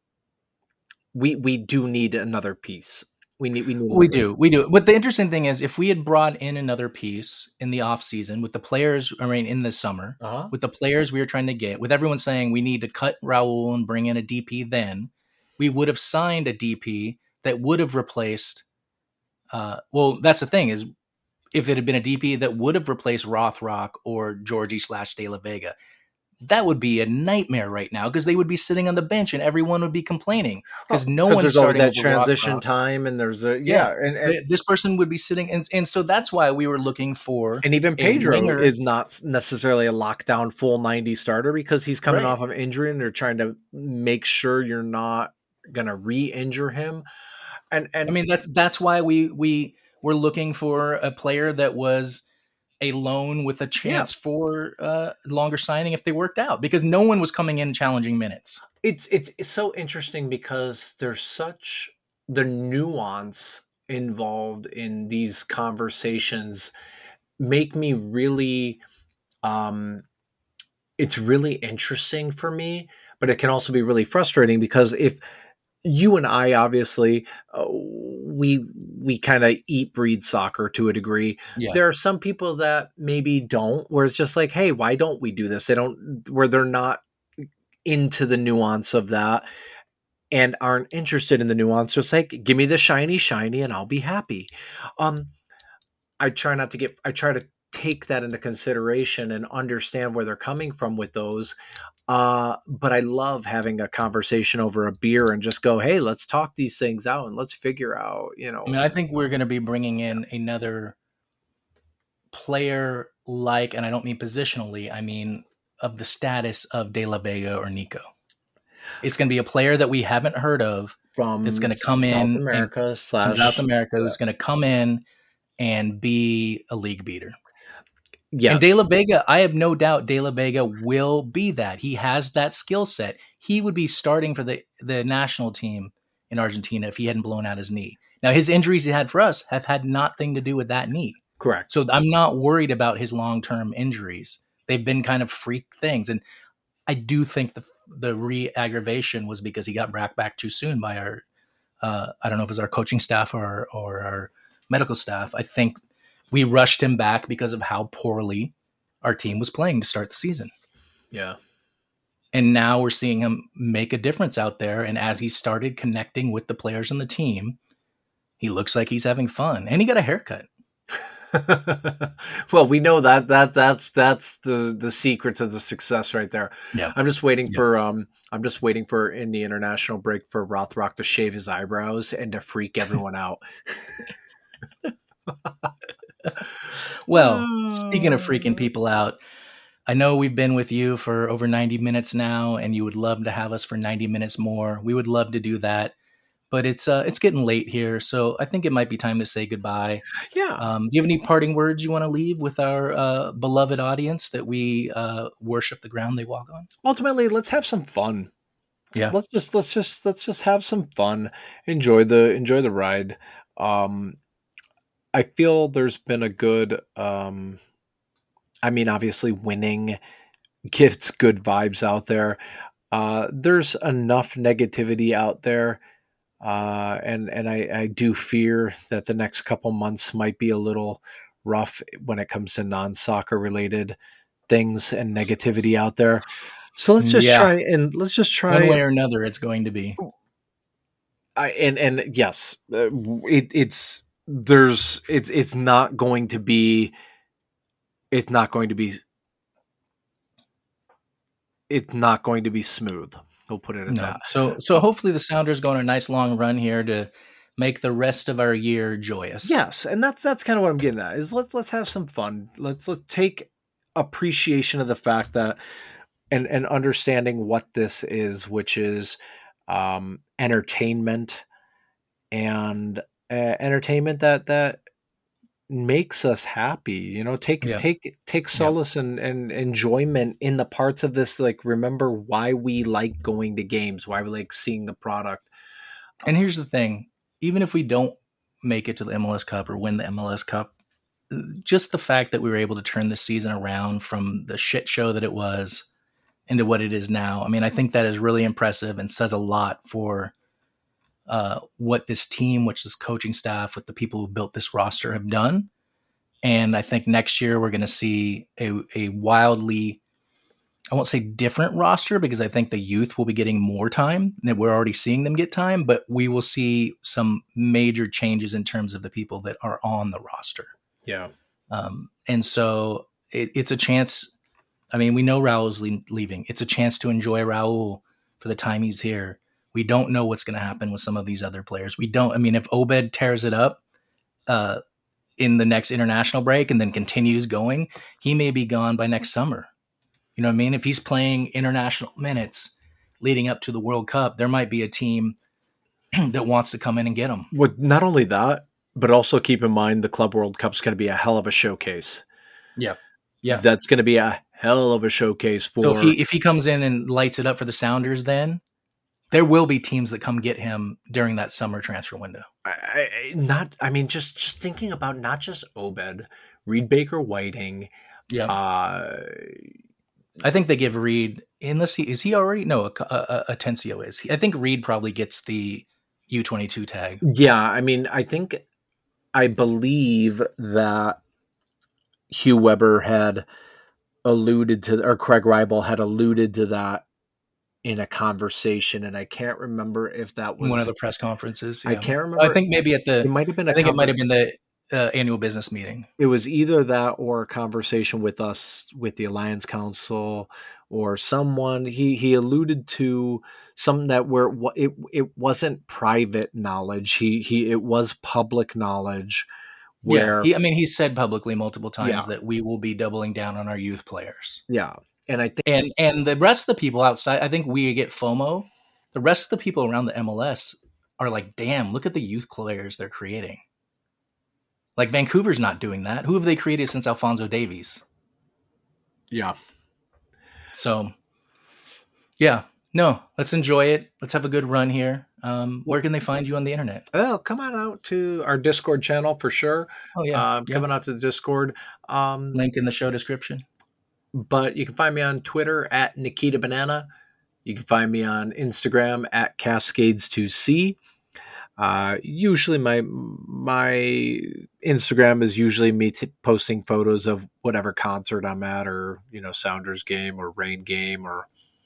we we do need another piece. We need we need We do, we do. But the interesting thing is, if we had brought in another piece in the off season with the players, I mean, in the summer, Uh-huh. with the players we were trying to get, with everyone saying we need to cut Raul and bring in a D P, then we would have signed a D P that would have replaced. Uh, well, that's the thing is, if it had been a D P that would have replaced Rothrock or Georgie slash De La Vega, that would be a nightmare right now because they would be sitting on the bench and everyone would be complaining because no one's there's always starting that with transition Rothrock. time, and there's a yeah, and and, Th- This person would be sitting, and, and so that's why we were looking for. and even a Pedro winger. is not necessarily a lockdown full ninety starter because he's coming Right. off of injury, and they're trying to make sure you're not gonna re-injure him. And and I mean, that's that's why we we were looking for a player that was a loan with a chance for uh, longer signing if they worked out, because no one was coming in challenging minutes. It's, it's it's so interesting because there's such the nuance involved in these conversations make me really um it's really interesting for me, but it can also be really frustrating because if you and I obviously uh, we we kind of eat breed soccer to a degree. Yeah. There are some people that maybe don't, where it's just like, hey, why don't we do this? They don't, where they're not into the nuance of that and aren't interested in the nuance. Just like, give me the shiny, shiny, and I'll be happy. Um, I try not to get, I try to take that into consideration and understand where they're coming from with those. Uh, but I love having a conversation over a beer and just go, hey, let's talk these things out and let's figure out, you know. I mean, I think we're going to be bringing in another player like, and I don't mean positionally, I mean of the status of De La Vega or Nico. It's going to be a player that we haven't heard of from that's going to come South in America and, slash from South America who's going to come in and be a league beater. Yes. And De La Vega, I have no doubt De La Vega will be that. He has that skill set. He would be starting for the, the national team in Argentina if he hadn't blown out his knee. Now, his injuries he had for us have had nothing to do with that knee. Correct. So I'm not worried about his long-term injuries. They've been kind of freak things. And I do think the the re-aggravation was because he got back back too soon by our, uh, I don't know if it was our coaching staff or or our medical staff. I think we rushed him back because of how poorly our team was playing to start the season. Yeah. And now we're seeing him make a difference out there. And as he started connecting with the players on the team, he looks like he's having fun. And he got a haircut. Well, we know that that that's that's the the secret to the success right there. Yeah. I'm just waiting Yeah. for um I'm just waiting for in the international break for Rothrock to shave his eyebrows and to freak everyone out. Well, speaking of freaking people out, I know we've been with you for over ninety minutes now, and you would love to have us for ninety minutes more. We would love to do that, but it's uh, it's getting late here, so I think it might be time to say goodbye. Yeah. Um, do you have any parting words you want to leave with our uh, beloved audience that we uh, worship the ground they walk on? Ultimately, let's have some fun. Yeah. Let's just let's just let's just have some fun. Enjoy the enjoy the ride. Um I feel there's been a good um I mean, obviously winning gives good vibes out there. Uh there's enough negativity out there. Uh and and I I do fear that the next couple months might be a little rough when it comes to non-soccer related things and negativity out there. So let's just Yeah. try and let's just try One way or another, it's going to be. I, and and yes, uh, it, it's there's it's it's not going to be it's not going to be it's not going to be smooth. We'll put it at No. that. So so hopefully the Sounders go on a nice long run here to make the rest of our year joyous. Yes, and that's that's kind of what I'm getting at. Is let's let's have some fun. Let's let's take appreciation of the fact that and and understanding what this is, which is um, entertainment and uh, entertainment that that makes us happy. You know, take Yeah. take take solace and, and enjoyment in the parts of this. Like, remember why we like going to games, why we like seeing the product. And here's the thing, even if we don't make it to the M L S Cup or win the M L S Cup, just the fact that we were able to turn this season around from the shit show that it was into what it is now, I mean, I think that is really impressive and says a lot for uh, what this team, which this coaching staff, with the people who built this roster have done. And I think next year we're going to see a, a wildly, I won't say different roster, because I think the youth will be getting more time. That we're already seeing them get time, but we will see some major changes in terms of the people that are on the roster. Yeah. Um, and so it, it's a chance. I mean, we know Raul's le- leaving. It's a chance to enjoy Raul for the time he's here. We don't know what's going to happen with some of these other players. We don't, I mean, if Obed tears it up uh, in the next international break and then continues going, he may be gone by next summer. You know what I mean? If he's playing international minutes leading up to the World Cup, there might be a team that wants to come in and get him. Well, not only that, but also keep in mind the Club World Cup's going to be a hell of a showcase. Yeah. Yeah. That's going to be a hell of a showcase for. So if he if he comes in and lights it up for the Sounders, then there will be teams that come get him during that summer transfer window. I, I, not, I mean, just just thinking about not just Obed, Reed Baker Whiting. Yeah. Uh, I think they give Reed, unless he, is he already? No, uh, uh, Atencio is. I think Reed probably gets the U twenty-two tag. yeah, I mean, I think, I believe that Hugh Weber had alluded to, or Craig Reibel had alluded to that in a conversation, and I can't remember if that was One of the press conferences. I yeah. can't remember. I think maybe at the. it might have been. A I think it might conver- have been the uh, annual business meeting. It was either that or a conversation with us, with the Alliance Council, or someone. He he alluded to something that where it it wasn't private knowledge. He he it was public knowledge. Where Yeah, he, I mean, he said publicly multiple times Yeah. that we will be doubling down on our youth players. yeah, and I think And and the rest of the people outside, I think we get FOMO. The rest of the people around the M L S are like, damn, look at the youth players they're creating. Like Vancouver's not doing that. Who have they created since Alphonso Davies? yeah. So, yeah, no, let's enjoy it. Let's have a good run here. Um, where can they find you on the internet? Well, come on out to our Discord channel for sure. Oh, yeah. Uh, yeah. Coming out to the Discord. Um, Link in the show description. but you can find me on Twitter at Nikita Banana. You can find me on Instagram at Cascades two C. Uh, usually my my Instagram is usually me t- posting photos of whatever concert I'm at, or you know, Sounders game or Rain game or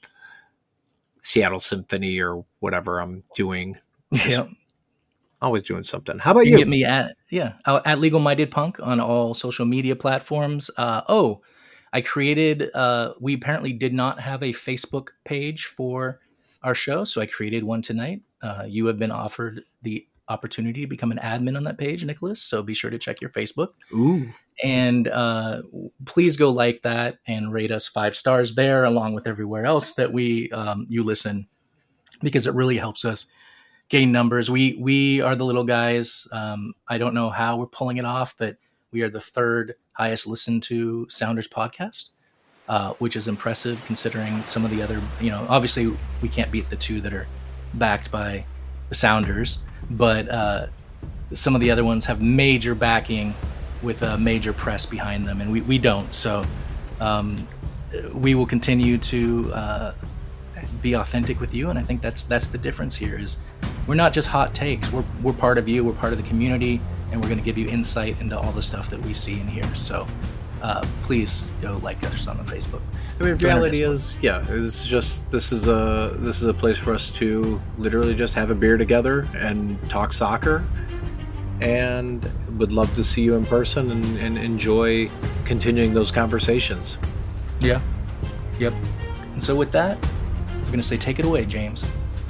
Seattle Symphony or whatever I'm doing. Yeah. Always doing something. How about You you? can get me at yeah, uh, at Legal Minded Punk on all social media platforms. Uh, oh, I created, uh, we apparently did not have a Facebook page for our show, so I created one tonight. Uh, you have been offered the opportunity to become an admin on that page, Nicholas, so be sure to check your Facebook. Ooh. And uh, please go like that and rate us five stars there, along with everywhere else that we um, you listen, because it really helps us gain numbers. We we are the little guys. Um, I don't know how we're pulling it off, but we are the third highest listened to Sounders podcast, uh, which is impressive considering some of the other. You know, obviously we can't beat the two that are backed by the Sounders, but uh, some of the other ones have major backing with a major press behind them, and we, we don't. So um, we will continue to uh, be authentic with you, and I think that's that's the difference here. Is we're not just hot takes. We're we're part of you. We're part of the community, and we're going to give you insight into all the stuff that we see and hear. So uh, please go like us on the Facebook. I mean, Join our reality Discord. is, yeah, it's just this is a this is a place for us to literally just have a beer together and talk soccer. And would love to see you in person and, and enjoy continuing those conversations. Yeah. Yep. And so with that, we're going to say take it away, James.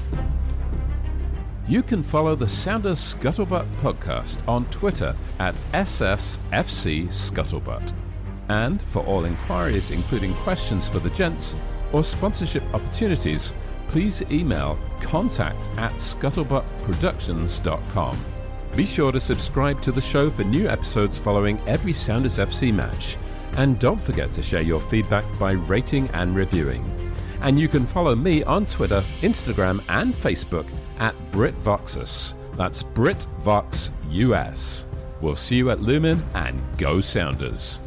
You can follow the Sounders Scuttlebutt podcast on Twitter at S S F C Scuttlebutt. And for all inquiries, including questions for the gents or sponsorship opportunities, please email contact at scuttlebutt productions dot com. Be sure to subscribe to the show for new episodes following every Sounders F C match. And don't forget to share your feedback by rating and reviewing. And you can follow me on Twitter, Instagram, and Facebook at BritVoxus. That's BritVoxUS. We'll see you at Lumen, and go Sounders.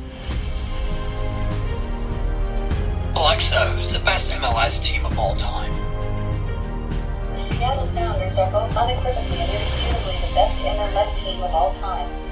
Alexa, who's the best M L S team of all time? The Seattle Sounders are both unequivocally and irrefutably the best M L S team of all time.